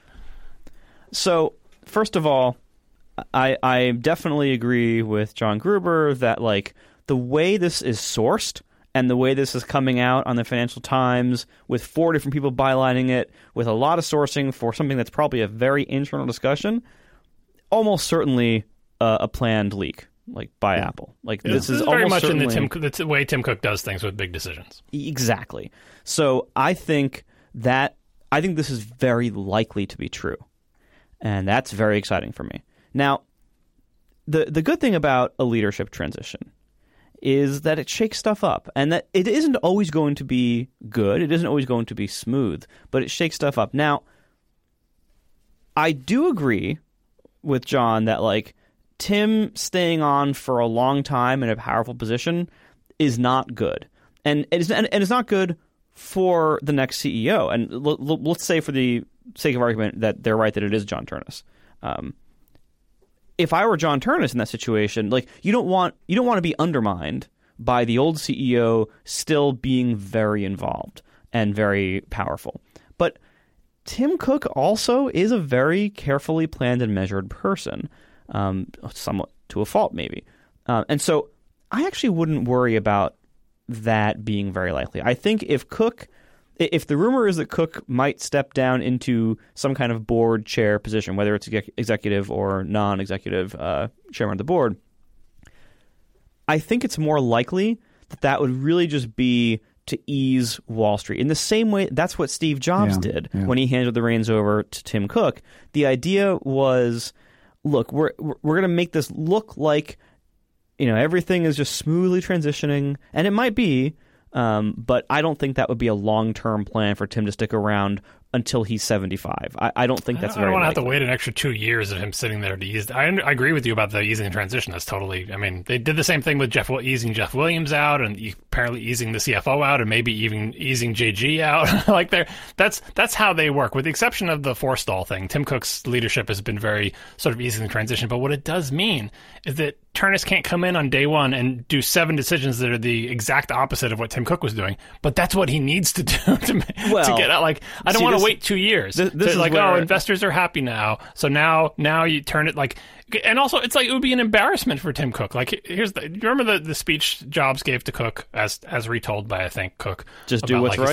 So, first of all, I definitely agree with John Gruber that the way this is sourced and the way this is coming out on the Financial Times with 4 different people bylining it, with a lot of sourcing for something that's probably a very internal discussion, almost certainly a planned leak by Apple. This is very almost much certainly in the way Tim Cook does things with big decisions. Exactly. So I think this is very likely to be true. And that's very exciting for me. Now, the good thing about a leadership transition is that it shakes stuff up, and that it isn't always going to be good. It isn't always going to be smooth, but it shakes stuff up. Now, I do agree with John that Tim staying on for a long time in a powerful position is not good, and it's not good for the next CEO. And let's say, for the sake of argument, that they're right that it is John Ternus. If I were John Ternus in that situation, you don't want to be undermined by the old CEO still being very involved and very powerful. But Tim Cook also is a very carefully planned and measured person, somewhat to a fault maybe. And so I actually wouldn't worry about that being very likely. I think if the rumor is that Cook might step down into some kind of board chair position, whether it's executive or non-executive chairman of the board, I think it's more likely that would really just be to ease Wall Street. In the same way, that's what Steve Jobs did when he handed the reins over to Tim Cook. The idea was, look, we're going to make this look like everything is just smoothly transitioning, and it might be. But I don't think that would be a long-term plan for Tim to stick around until he's 75. I don't think that's very likely. I don't want to have to wait an extra 2 years of him sitting there to ease. I agree with you about the easing the transition. That's totally. I mean, they did the same thing with easing Jeff Williams out, and apparently easing the CFO out, and maybe even easing JG out. That's how they work. With the exception of the Forstall thing, Tim Cook's leadership has been very sort of easing the transition. But what it does mean is that Ternus can't come in on day one and do 7 decisions that are the exact opposite of what Tim Cook was doing. But that's what he needs to do to get out. I don't want to to wait 2 years. This so is like, where, investors are happy now. So now you turn it like, and also it's like it would be an embarrassment for Tim Cook. Like, you remember the speech Jobs gave to Cook as retold by, I think, Cook. Just do what's right.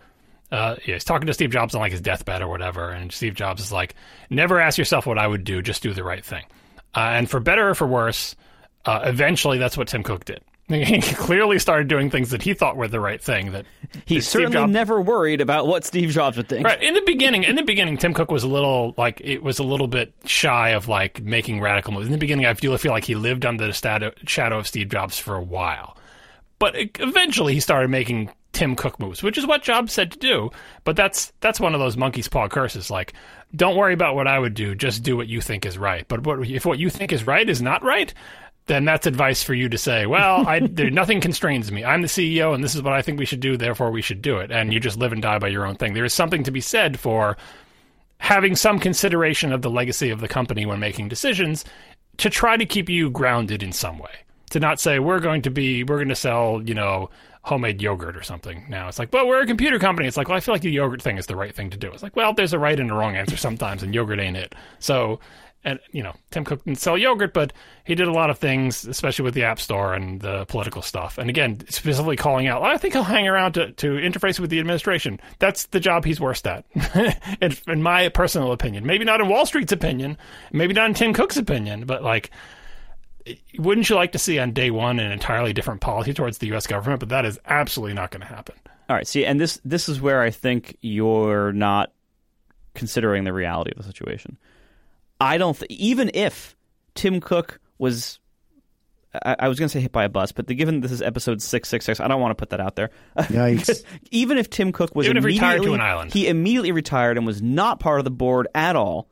He's talking to Steve Jobs on like his deathbed or whatever, and Steve Jobs is like, never ask yourself what I would do, just do the right thing. And for better or for worse, eventually that's what Tim Cook did. He clearly started doing things that he thought were the right thing. That he certainly never worried about what Steve Jobs would think. Right. In the beginning, Tim Cook was a little bit shy of like making radical moves. In the beginning, I feel like he lived under the shadow of Steve Jobs for a while. But eventually he started making Tim Cook moves, which is what Jobs said to do. But that's one of those monkey's paw curses. Like, don't worry about what I would do, just do what you think is right. But if what you think is right is not right, then that's advice for you to say, well, nothing constrains me. I'm the CEO, and this is what I think we should do, therefore we should do it. And you just live and die by your own thing. There is something to be said for having some consideration of the legacy of the company when making decisions to try to keep you grounded in some way. To not say, we're going to sell, homemade yogurt or something. Now it's like, well, we're a computer company. It's like, well, I feel like the yogurt thing is the right thing to do. It's like, well, there's a right and a wrong answer sometimes, and yogurt ain't it. So... And, Tim Cook didn't sell yogurt, but he did a lot of things, especially with the App Store and the political stuff. And again, specifically calling out, I think he'll hang around to interface with the administration. That's the job he's worst at, in my personal opinion. Maybe not in Wall Street's opinion, maybe not in Tim Cook's opinion, but like, wouldn't you like to see on day one an entirely different policy towards the U.S. government? But that is absolutely not going to happen. All right, see, and this is where I think you're not considering the reality of the situation. I don't even if Tim Cook was, I was going to say hit by a bus, but given this is episode 666, I don't want to put that out there. Yikes. Even if Tim Cook was retired to an island, he immediately retired and was not part of the board at all,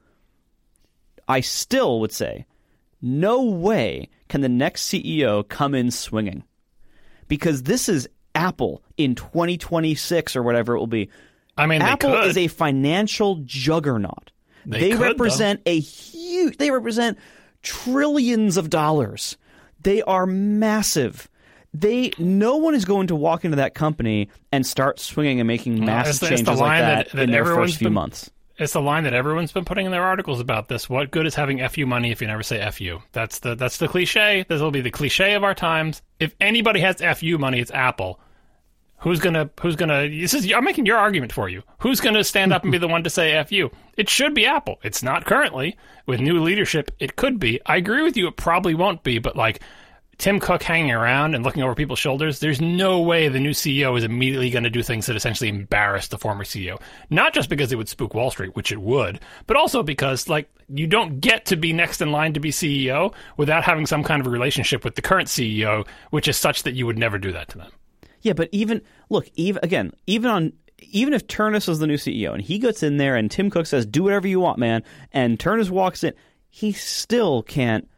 I still would say, no way can the next CEO come in swinging. Because this is Apple in 2026 or whatever it will be. I mean, Apple is a financial juggernaut. They represent they represent trillions of dollars. They are massive. No one is going to walk into that company and start swinging and making massive changes like that in their first few months. It's the line that everyone's been putting in their articles about this. What good is having FU money if you never say FU? That's the cliche. This will be the cliche of our times. If anybody has FU money, it's Apple. Who's gonna? I'm making your argument for you. Who's gonna stand up and be the one to say "F you"? It should be Apple. It's not currently. With new leadership, it could be. I agree with you. It probably won't be. But like Tim Cook hanging around and looking over people's shoulders, there's no way the new CEO is immediately going to do things that essentially embarrass the former CEO. Not just because it would spook Wall Street, which it would, but also because like you don't get to be next in line to be CEO without having some kind of a relationship with the current CEO, which is such that you would never do that to them. Yeah, but even if Turnus is the new CEO and he gets in there and Tim Cook says, do whatever you want, man, and Turnus walks in, he still can't,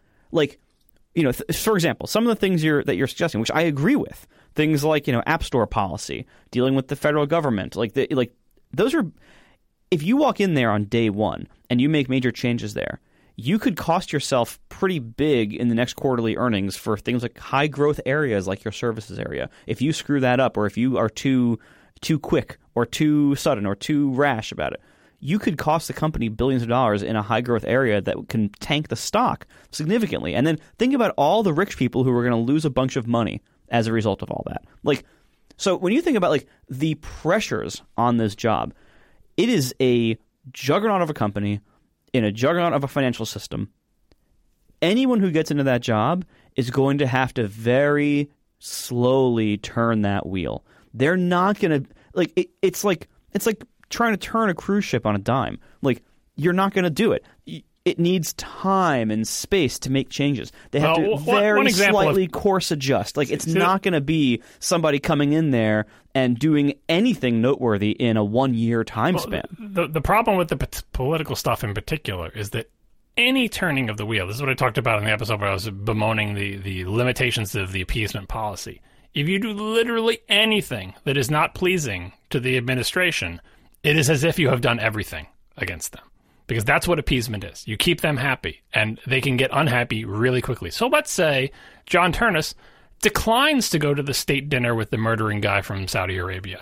for example, some of the things that you're suggesting, which I agree with, things like, App Store policy, dealing with the federal government, those are, if you walk in there on day one and you make major changes there, you could cost yourself pretty big in the next quarterly earnings for things like high growth areas like your services area. If you screw that up, or if you are too quick or too sudden or too rash about it, you could cost the company billions of dollars in a high growth area that can tank the stock significantly. And then think about all the rich people who are going to lose a bunch of money as a result of all that. So when you think about the pressures on this job, it is a juggernaut of a company in a juggernaut of a financial system. Anyone who gets into that job is going to have to very slowly turn that wheel. They're not going to it's like trying to turn a cruise ship on a dime. You're not going to do it. It needs time and space to make changes. They have to very slightly course adjust. It's not going to be somebody coming in there and doing anything noteworthy in a 1 year time span. The problem with the political stuff in particular is that any turning of the wheel, this is what I talked about in the episode where I was bemoaning the limitations of the appeasement policy. If you do literally anything that is not pleasing to the administration, it is as if you have done everything against them. Because that's what appeasement is. You keep them happy, and they can get unhappy really quickly. So let's say John Turnus declines to go to the state dinner with the murdering guy from Saudi Arabia.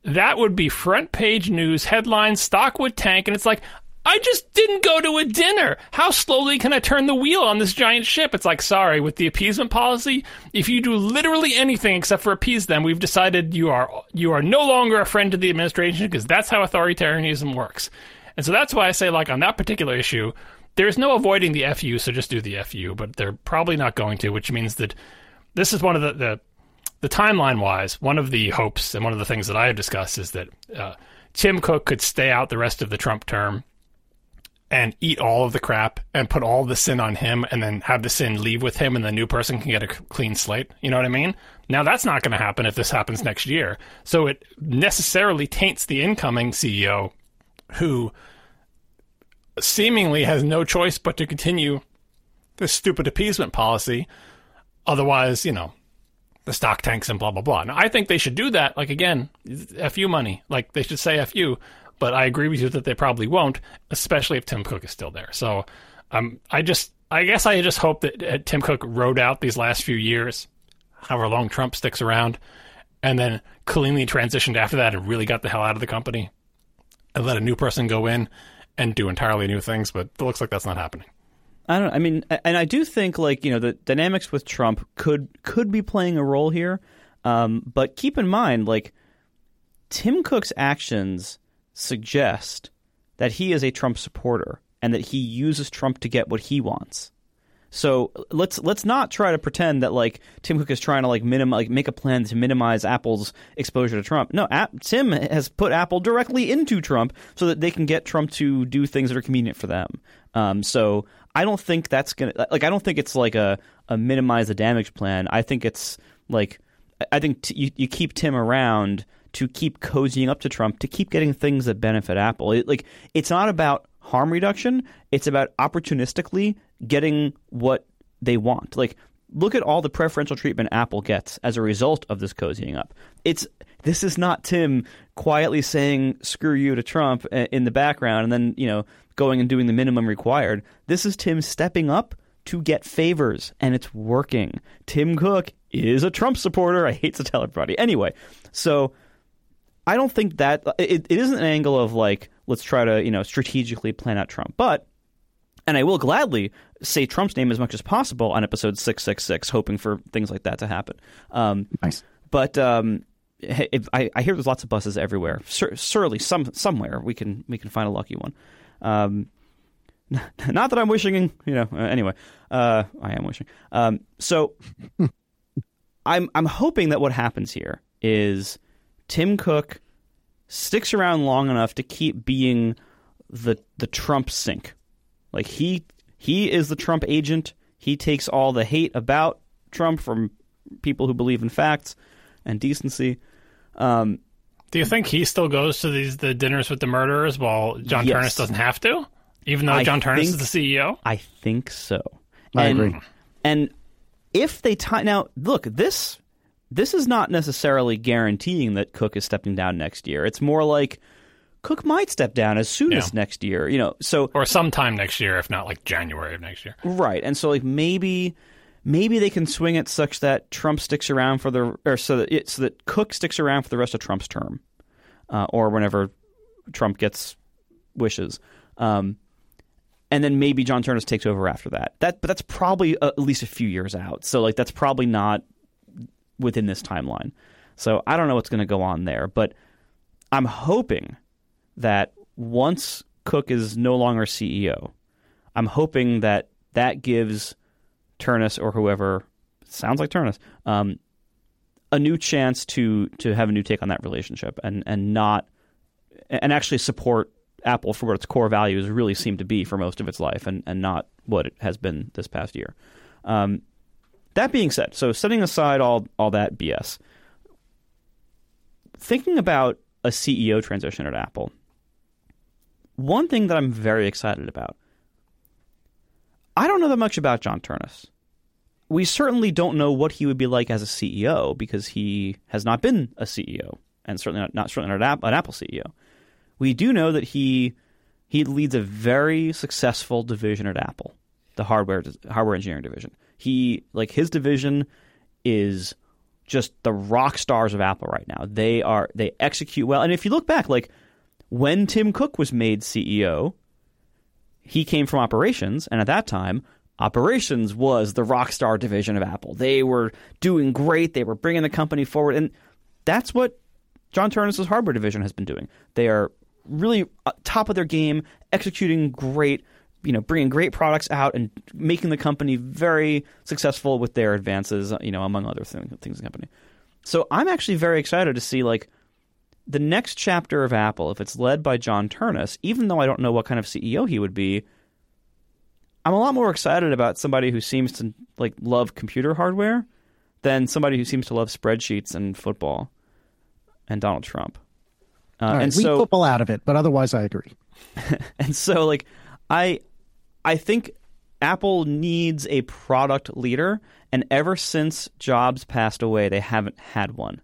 that would be front page news, headlines, stock would tank, and it's like, I just didn't go to a dinner. How slowly can I turn the wheel on this giant ship? It's like, sorry, with the appeasement policy, if you do literally anything except for appease them, we've decided you are no longer a friend to the administration, because that's how authoritarianism works. And so that's why I say, like, on that particular issue, there's no avoiding the FU, so just do the FU, but they're probably not going to, which means that this is one of the timeline-wise, one of the hopes and one of the things that I have discussed is that Tim Cook could stay out the rest of the Trump term and eat all of the crap and put all the sin on him and then have the sin leave with him and the new person can get a clean slate. You know what I mean? Now, that's not going to happen if this happens next year. So it necessarily taints the incoming CEO, who seemingly has no choice but to continue this stupid appeasement policy. Otherwise, you know, the stock tanks and blah, blah, blah. Now, I think they should do that. Like, again, FU money. Like, they should say FU. But I agree with you that they probably won't, especially if Tim Cook is still there. So I guess I just hope that Tim Cook rode out these last few years, however long Trump sticks around, and then cleanly transitioned after that and really got the hell out of the company and let a new person go in and do entirely new things. But it looks like that's not happening. I don't. I mean, and I do think, like, you know, the dynamics with Trump could be playing a role here. But keep in mind, like, Tim Cook's actions suggest that he is a Trump supporter and that he uses Trump to get what he wants. So let's not try to pretend that, like, Tim Cook is trying to, like, make a plan to minimize Apple's exposure to Trump. No, Tim has put Apple directly into Trump so that they can get Trump to do things that are convenient for them. So I don't think that's gonna, like, I don't think it's like a minimize the damage plan. I think it's like, I think you keep Tim around to keep cozying up to Trump, to keep getting things that benefit Apple. It's not about harm reduction. It's about opportunistically getting what they want. Like, look at all the preferential treatment Apple gets as a result of this cozying up. This is not Tim quietly saying "screw you" to Trump in the background and then, you know, going and doing the minimum required. This is Tim stepping up to get favors, and it's working. Tim Cook is a Trump supporter. I hate to tell everybody. Anyway, so I don't think that it isn't an angle of, like, let's try to, you know, strategically plan out Trump. But, and I will gladly say Trump's name as much as possible on episode 666, hoping for things like that to happen. Nice. But I hear there's lots of buses everywhere. Surely somewhere we can find a lucky one. Not that I'm wishing, you know. Anyway, I am wishing. So I'm hoping that what happens here is Tim Cook sticks around long enough to keep being the Trump sink. Like, he is the Trump agent. He takes all the hate about Trump from people who believe in facts and decency. Do you think he still goes to the dinners with the murderers while John Turnus doesn't have to? Even though John Turnus is the CEO? I think so. I agree. And if they now, look, this is not necessarily guaranteeing that Cook is stepping down next year. It's more like Cook might step down as soon as next year, you know. So, or sometime next year, if not like January of next year. Right. And so, like, maybe they can swing it such that Trump sticks around so that Cook sticks around for the rest of Trump's term, or whenever Trump gets wishes. And then maybe John Turnus takes over after that. But that's probably at least a few years out. So, like, that's probably not within this timeline. So I don't know what's going to go on there. But I'm hoping that once Cook is no longer CEO, I'm hoping that gives Turnus, or whoever, sounds like Turnus, a new chance to have a new take on that relationship and actually support Apple for what its core values really seem to be for most of its life, and not what it has been this past year. That being said, so setting aside all that BS, thinking about a CEO transition at Apple, one thing that I'm very excited about, I don't know that much about John Turnus. We certainly don't know what he would be like as a CEO, because he has not been a CEO, and certainly not an Apple CEO. We do know that he leads a very successful division at Apple, the hardware engineering division. His division is just the rock stars of Apple right now. They execute well. And if you look back, like when Tim Cook was made CEO, he came from operations, and at that time, operations was the rock star division of Apple. They were doing great. They were bringing the company forward, and that's what John Ternus's hardware division has been doing. They are really top of their game, executing great, bringing great products out and making the company very successful with their advances, among other things in the company. So I'm actually very excited to see like the next chapter of Apple, if it's led by John Ternus, even though I don't know what kind of CEO he would be, I'm a lot more excited about somebody who seems to like love computer hardware than somebody who seems to love spreadsheets and football and Donald Trump. Right, and leave football out of it, but otherwise I agree. And so like I think Apple needs a product leader, and ever since Jobs passed away, they haven't had one.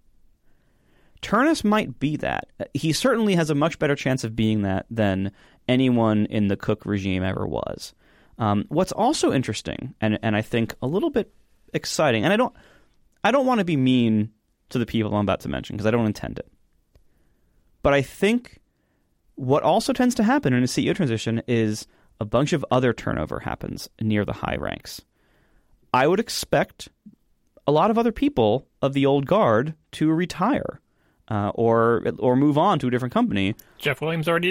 Ternus might be that. He certainly has a much better chance of being that than anyone in the Cook regime ever was. What's also interesting, and I think a little bit exciting, and I don't want to be mean to the people I'm about to mention because I don't intend it. But I think what also tends to happen in a CEO transition is a bunch of other turnover happens near the high ranks. I would expect a lot of other people of the old guard to retire or move on to a different company. Jeff Williams already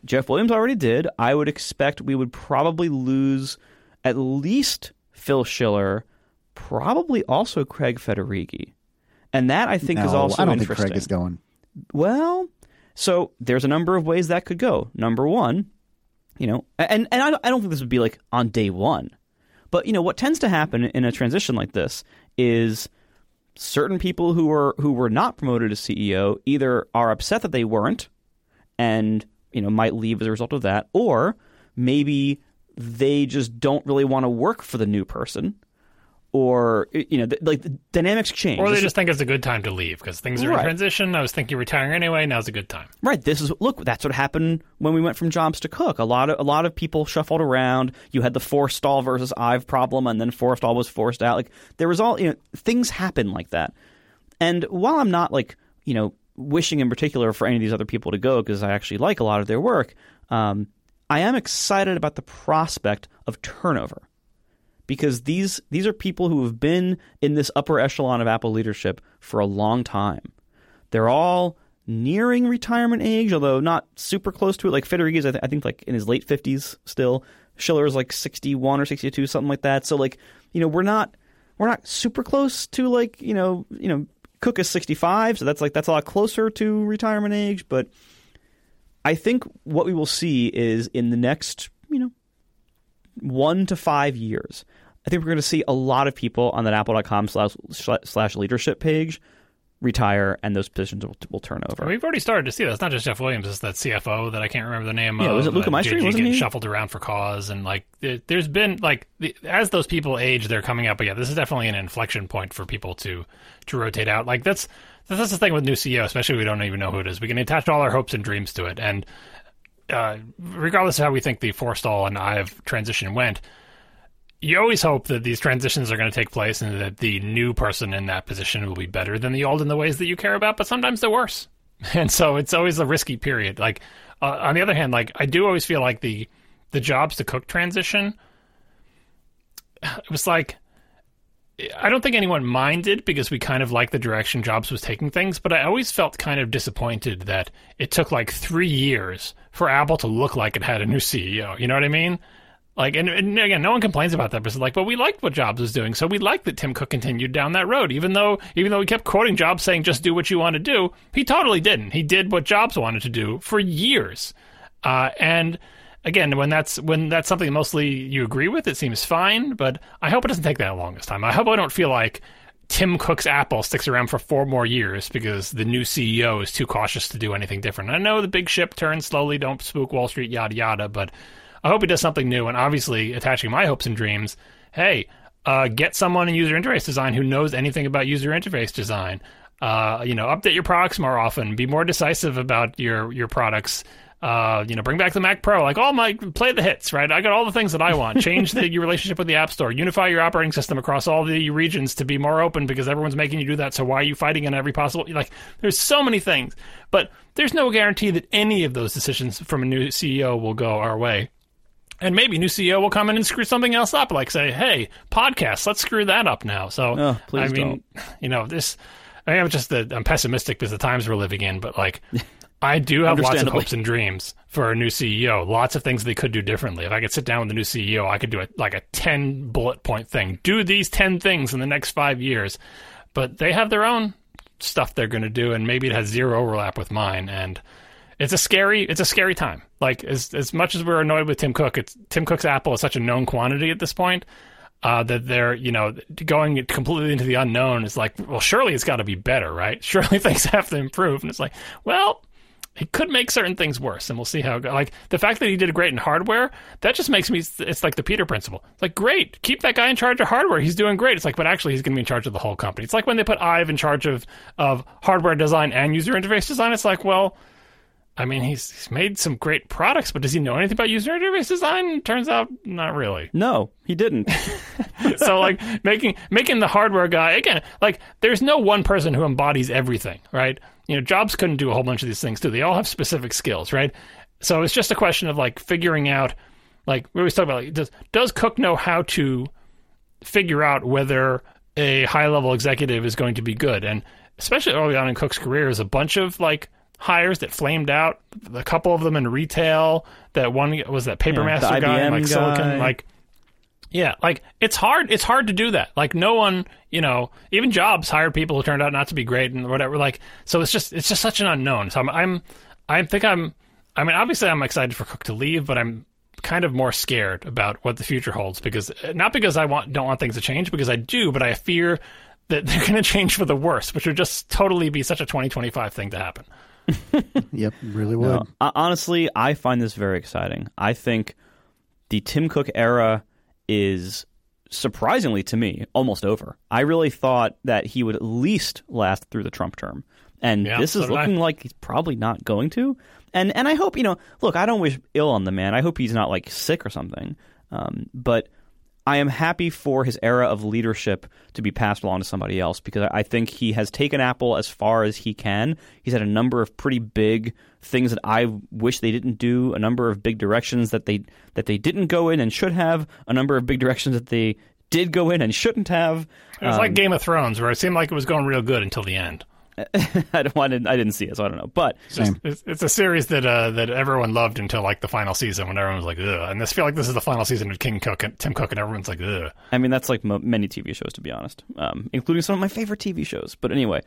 did. I would expect we would probably lose at least Phil Schiller, probably also Craig Federighi. And that, I think, is also interesting. I don't think Craig is going. Well, so there's a number of ways that could go. Number one, and I don't think this would be like on day one. But, what tends to happen in a transition like this is certain people who were not promoted to CEO either are upset that they weren't and, might leave as a result of that, or maybe they just don't really want to work for the new person. Or, the dynamics change. Or they just think it's a good time to leave because things are in transition. I was thinking retiring anyway. Now's a good time. Right. That's what happened when we went from Jobs to Cook. A lot of people shuffled around. You had the Forstall versus Ive problem, and then Forstall was forced out. Like there was all, things happen like that. And while I'm not wishing in particular for any of these other people to go because I actually like a lot of their work, I am excited about the prospect of turnover. Because these are people who have been in this upper echelon of Apple leadership for a long time. They're all nearing retirement age, although not super close to it. Like Federighi is, I think, like in his late 50s still. Schiller is like 61 or 62, something like that. So like, we're not super close to like, Cook is 65, so that's a lot closer to retirement age. But I think what we will see is in the next, 1 to 5 years, I think we're going to see a lot of people on that apple.com/leadership page retire, and those positions will turn over. We've already started to see that. It's not just Jeff Williams. It's that CFO that I can't remember the name of. Yeah, was it Luca Maestri? Wasn't he shuffled around for cause? And like, there's been like, as those people age, they're coming up. But yeah, this is definitely an inflection point for people to rotate out. Like that's the thing with new CEO, especially if we don't even know who it is. We can attach all our hopes and dreams to it, and regardless of how we think the Forstall and Ive transition went, you always hope that these transitions are going to take place and that the new person in that position will be better than the old in the ways that you care about, but sometimes they're worse. And so it's always a risky period. Like, on the other hand, like, I do always feel like the Jobs to Cook transition, it was like, I don't think anyone minded because we kind of liked the direction Jobs was taking things, but I always felt kind of disappointed that it took like 3 years for Apple to look like it had a new CEO. You know what I mean? Like, and again, no one complains about that, but it's like, but we liked what Jobs was doing, so we liked that Tim Cook continued down that road, even though he kept quoting Jobs saying, just do what you want to do. He totally didn't. He did what Jobs wanted to do for years. And again, when that's something mostly you agree with, it seems fine, but I hope it doesn't take that long this time. I hope I don't feel like Tim Cook's Apple sticks around for 4 more years because the new CEO is too cautious to do anything different. I know the big ship turns slowly, don't spook Wall Street, yada, yada, but I hope he does something new, and obviously attaching my hopes and dreams, hey, get someone in user interface design who knows anything about user interface design. Update your products more often, be more decisive about your products, Bring back the Mac Pro, like play the hits, right? I got all the things that I want. Change your relationship with the App Store, unify your operating system across all the regions to be more open because everyone's making you do that. So why are you fighting in every possible? Like, there's so many things, but there's no guarantee that any of those decisions from a new CEO will go our way. And maybe a new CEO will come in and screw something else up, like say, hey, podcasts, let's screw that up now. So, please don't. I'm pessimistic because the times we're living in, but like, I do have lots of hopes and dreams for a new CEO. Lots of things they could do differently. If I could sit down with the new CEO, I could do a 10 bullet point thing. Do these 10 things in the next 5 years. But they have their own stuff they're going to do, and maybe it has zero overlap with mine. And it's a scary time. Like, as much as we're annoyed with Tim Cook, Tim Cook's Apple is such a known quantity at this point that they're, going completely into the unknown. Is like, well, surely it's got to be better, right? Surely things have to improve. And it's like, well, he could make certain things worse, and we'll see how it goes. Like, the fact that he did great in hardware, that just makes me, it's like the Peter principle. It's like, great, keep that guy in charge of hardware. He's doing great. It's like, but actually he's going to be in charge of the whole company. It's like when they put Ive in charge of hardware design and user interface design. It's like, well, I mean, he's made some great products, but does he know anything about user interface design? Turns out, not really. No, he didn't. So, like, making the hardware guy, again, like, there's no one person who embodies everything, right? Jobs couldn't do a whole bunch of these things, too. They all have specific skills, right? So it's just a question of, like, figuring out, like, we always talk about, like, does Cook know how to figure out whether a high-level executive is going to be good? And especially early on in Cook's career, there's a bunch of, like, hires that flamed out, a couple of them in retail, that one was that Papermaster guy, like Silicon, like, yeah, like, it's hard to do that. Like, no one, even Jobs hired people who turned out not to be great and whatever, like, so it's just such an unknown. So obviously I'm excited for Cook to leave, but I'm kind of more scared about what the future holds, because not because I don't want things to change, because I do, but I fear that they're going to change for the worse, which would just totally be such a 2025 thing to happen. Yep, really would. No, honestly, I find this very exciting. I think the Tim Cook era is, surprisingly to me, almost over. I really thought that he would at least last through the Trump term. And this is looking like he's probably not going to. And I hope, look, I don't wish ill on the man. I hope he's not, like, sick or something. But I am happy for his era of leadership to be passed along to somebody else, because I think he has taken Apple as far as he can. He's had a number of pretty big things that I wish they didn't do, a number of big directions that they didn't go in and should have, a number of big directions that they did go in and shouldn't have. It was like Game of Thrones, where it seemed like it was going real good until the end. I didn't see it, so I don't know. But it's a series that everyone loved until, like, the final season, when everyone was like, ugh. And I feel like this is the final season of Tim Cook, and everyone's like, ugh. I mean, that's like many TV shows, to be honest, including some of my favorite TV shows. But anyway,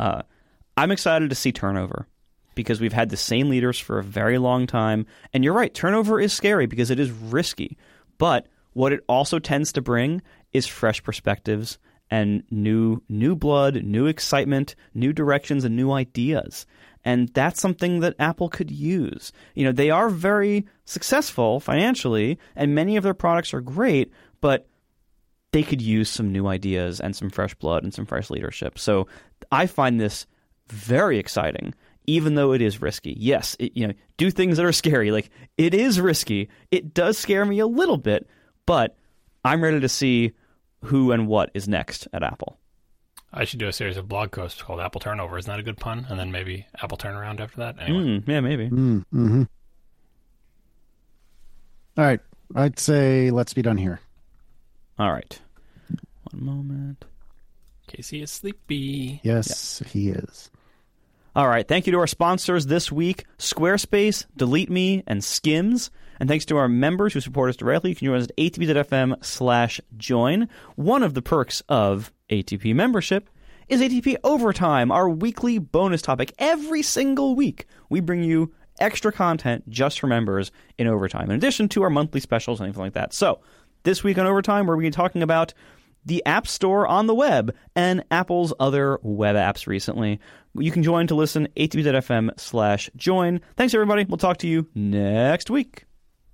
I'm excited to see turnover, because we've had the same leaders for a very long time. And you're right, turnover is scary because it is risky. But what it also tends to bring is fresh perspectives and new blood, new excitement, new directions, and new ideas. And that's something that Apple could use. They are very successful financially, and many of their products are great, but they could use some new ideas and some fresh blood and some fresh leadership. So I find this very exciting, even though it is risky. Yes, do things that are scary. Like, it is risky. It does scare me a little bit, but I'm ready to see who and what is next at Apple. I should do a series of blog posts called Apple Turnover. Isn't that a good pun? And then maybe Apple Turnaround after that? Anyway. Yeah, maybe. Mm-hmm. All right. I'd say let's be done here. All right. One moment. Casey is sleepy. Yes, He is. All right. Thank you to our sponsors this week, Squarespace, Delete Me, and Skims. And thanks to our members who support us directly. You can join us at atp.fm/join. One of the perks of ATP membership is ATP Overtime, our weekly bonus topic. Every single week, we bring you extra content just for members in Overtime, in addition to our monthly specials and anything like that. So this week on Overtime, we're going to be talking about the App Store on the web and Apple's other web apps recently. You can join to listen, atp.fm/join. Thanks, everybody. We'll talk to you next week.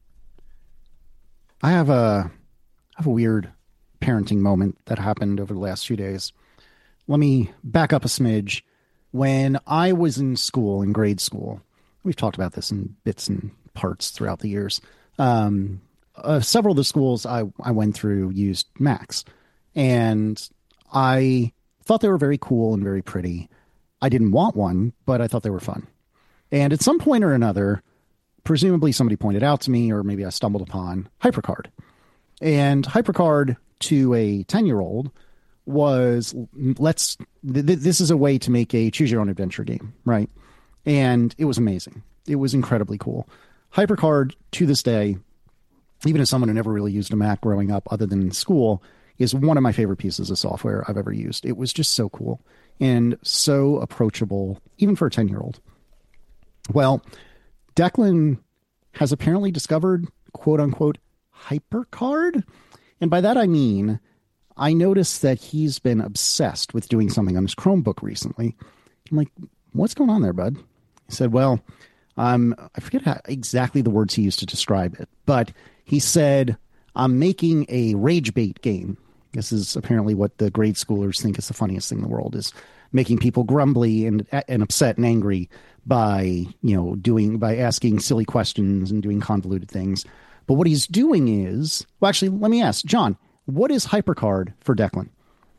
I have a weird parenting moment that happened over the last few days. Let me back up a smidge. When I was in school, in grade school, we've talked about this in bits and parts throughout the years. Several of the schools I went through used Macs, and I thought they were very cool and very pretty. I didn't want one, but I thought they were fun. And at some point or another, presumably somebody pointed out to me, or maybe I stumbled upon HyperCard. And HyperCard to a 10-year-old was, this is a way to make a choose your own adventure game, right? And it was amazing. It was incredibly cool. HyperCard to this day, even as someone who never really used a Mac growing up other than in school, is one of my favorite pieces of software I've ever used. It was just so cool and so approachable, even for a 10-year-old. Well, Declan has apparently discovered, quote unquote, HyperCard. And by that I mean, I noticed that he's been obsessed with doing something on his Chromebook recently. I'm like, what's going on there, bud? He said, well, I forget exactly the words he used to describe it, but he said, I'm making a rage bait game. This is apparently what the grade schoolers think is the funniest thing in the world, is making people grumbly and upset and angry by asking silly questions and doing convoluted things. But what he's doing is, well, actually, let me ask, John, what is HyperCard for Declan?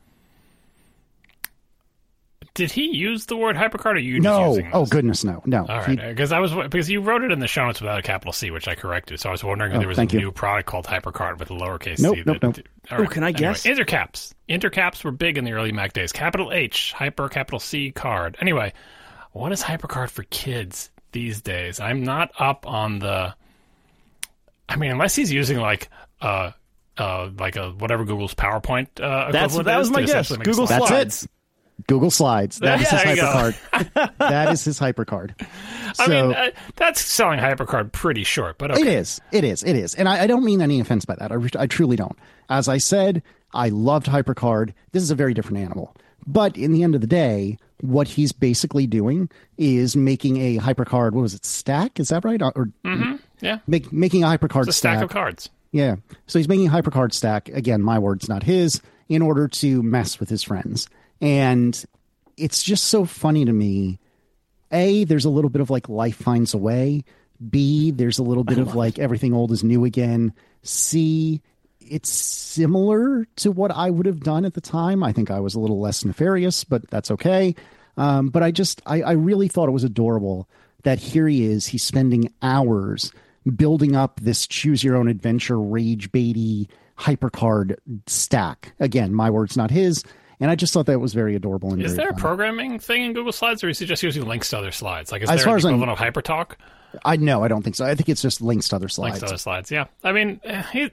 Did he use the word HyperCard, or you just No. using this? Oh, goodness, no. All right, because you wrote it in the show notes without a capital C, which I corrected. So I was wondering if there was a new product called HyperCard with a lowercase c. Nope. All right. Can I guess? Intercaps. Intercaps were big in the early Mac days. Capital H, Hyper, capital C, card. Anyway, what is HyperCard for kids these days? I'm not up on the... I mean, unless he's using like a whatever Google's PowerPoint equivalent. That was my guess. Google That's Slides. it. Google Slides. That is his HyperCard. That is his HyperCard. I mean, that's selling HyperCard pretty short, but okay. It is. And I don't mean any offense by that. I truly don't. As I said, I loved HyperCard. This is a very different animal. But in the end of the day, what he's basically doing is making a HyperCard, what was it, stack? Is that right? Or yeah. Making a HyperCard It's a stack of cards. Yeah. So he's making a HyperCard stack. Again, my words, not his, in order to mess with his friends. And it's just so funny to me. A, there's a little bit of like life finds a way. B, there's a little bit of like everything old is new again. C, it's similar to what I would have done at the time. I think I was a little less nefarious, but that's okay. But I really thought it was adorable that here he is. He's spending hours building up this choose your own adventure rage baity HyperCard stack. Again, my words, not his. And I just thought that was very adorable. And is there a programming thing in Google Slides, or is he just using links to other slides? Like, is there an equivalent of HyperTalk? I don't think so. I think it's just links to other slides. Links to other slides, yeah. I mean,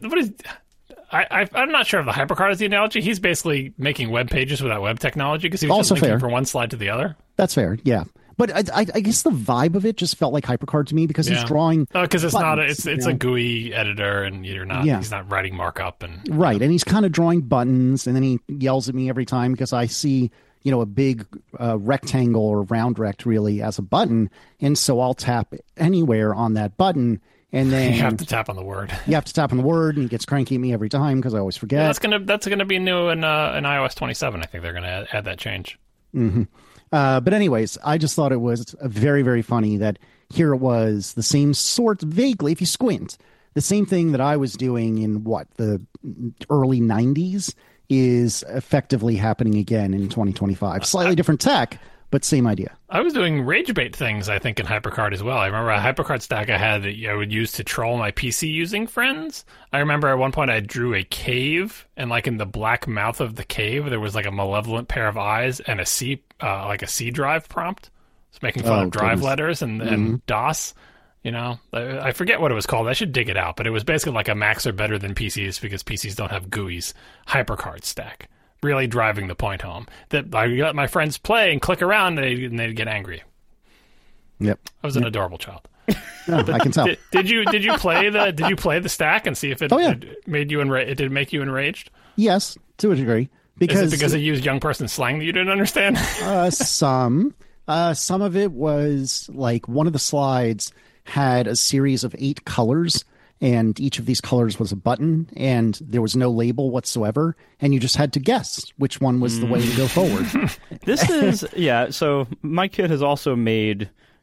I'm not sure if the HyperCard is the analogy. He's basically making web pages without web technology, because he was just linking from one slide to the other. That's fair, yeah. But I guess the vibe of it just felt like HyperCard to me, because he's drawing. Because it's buttons, it's a GUI editor, and he's not writing markup and right. And he's kind of drawing buttons, and then he yells at me every time because I see a big rectangle or round rect really as a button, and so I'll tap anywhere on that button, and then you have to tap on the word. You have to tap on the word, and he gets cranky at me every time because I always forget. Yeah, that's gonna be new in iOS 27. I think they're gonna add that change. Mm-hmm. But anyways, I just thought it was very, very funny that here it was the same sort, vaguely, if you squint, the same thing that I was doing in the early 90s is effectively happening again in 2025. Slightly different tech, but same idea. I was doing rage bait things, I think, in HyperCard as well. I remember a HyperCard stack I had that I would use to troll my PC using friends. I remember at one point I drew a cave, and like in the black mouth of the cave, there was like a malevolent pair of eyes and a C drive prompt. It's making fun of drive letters and DOS. I forget what it was called. I should dig it out, but it was basically like a Macs are better than PCs because PCs don't have GUIs. HyperCard stack. Really driving the point home that I let my friends play and click around and they'd get angry. Yep. I was an adorable child. I can tell. Did you play the stack and see if it made you did it make you enraged? Yes, to a degree. Is it because it used young person slang that you didn't understand? Some of it was like one of the slides had a series of 8 colors, and each of these colors was a button, and there was no label whatsoever, and you just had to guess which one was the way to go forward. This is, so my kid has also made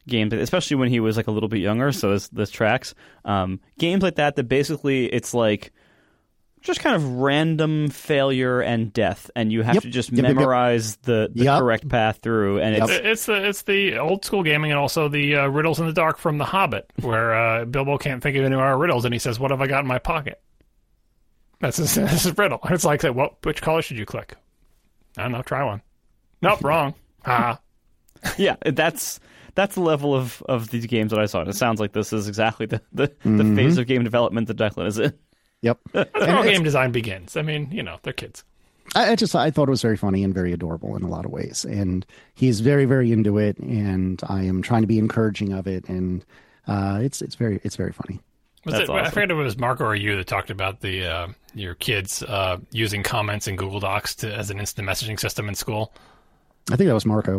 games, especially when he was like a little bit younger. So this tracks. Games like that basically it's like just kind of random failure and death, and you have to just memorize the correct path through. And it's the old school gaming, and also the riddles in the dark from The Hobbit, where Bilbo can't think of any more riddles, and he says, "What have I got in my pocket?" That's his riddle. And it's like, well, which color should you click? I don't know. Try one. Nope, wrong. Yeah, that's the level of these games that I saw. And it sounds like this is exactly the phase of game development that Declan is in. Yep. That's how game design begins. I mean, they're kids. I thought it was very funny and very adorable in a lot of ways. And he's very, very into it. And I am trying to be encouraging of it. And it's very funny. Awesome. I forget if it was Marco or you that talked about your kids using comments in Google Docs as an instant messaging system in school. I think that was Marco.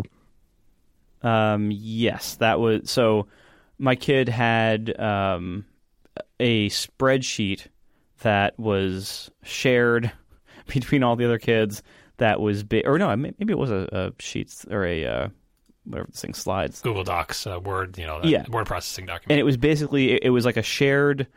Yes, that was. So my kid had a spreadsheet that was shared between all the other kids. That was big, or no, maybe it was a sheets or a whatever this thing, slides. Google Docs, Word, word processing document. And it was basically it was like a shared,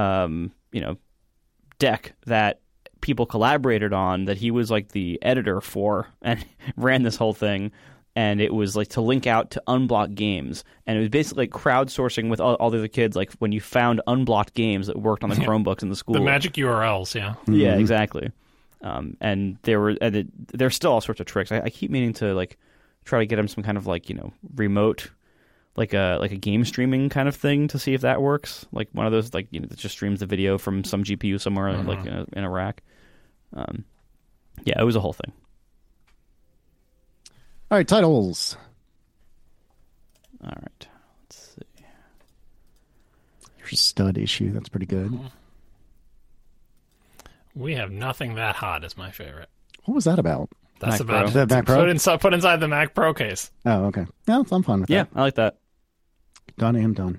deck that people collaborated on that he was like the editor for and ran this whole thing. And it was like to link out to unblocked games. And it was basically like crowdsourcing with all the other kids, like when you found unblocked games that worked on the Chromebooks in the school. The magic URLs, yeah. Mm-hmm. Yeah, exactly. And there's still all sorts of tricks. I keep meaning to like try to get him some kind of like, remote, like a game streaming kind of thing to see if that works. Like one of those, that just streams the video from some GPU somewhere, like in a rack. Yeah, it was a whole thing. All right, titles. All right, let's see. Your stud issue, that's pretty good. We Have Nothing That Hot is my favorite. What was that about? That's Mac about Pro. Mac Pro? Put inside the Mac Pro case. Oh, okay. Yeah, I'm fine with that. Yeah, I like that. Done and done.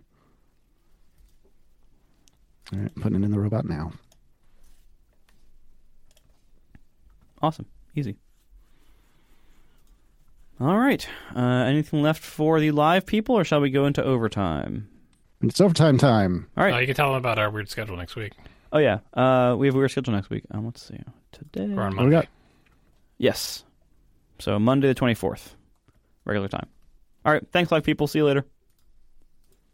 All right, putting it in the robot now. Awesome. Easy. All right. Anything left for the live people, or shall we go into overtime? It's overtime time. All right. You can tell them about our weird schedule next week. Oh, yeah. We have a weird schedule next week. Let's see. Today. We're on What do we Monday. got? Yes. So Monday the 24th. Regular time. All right. Thanks, live people. See you later.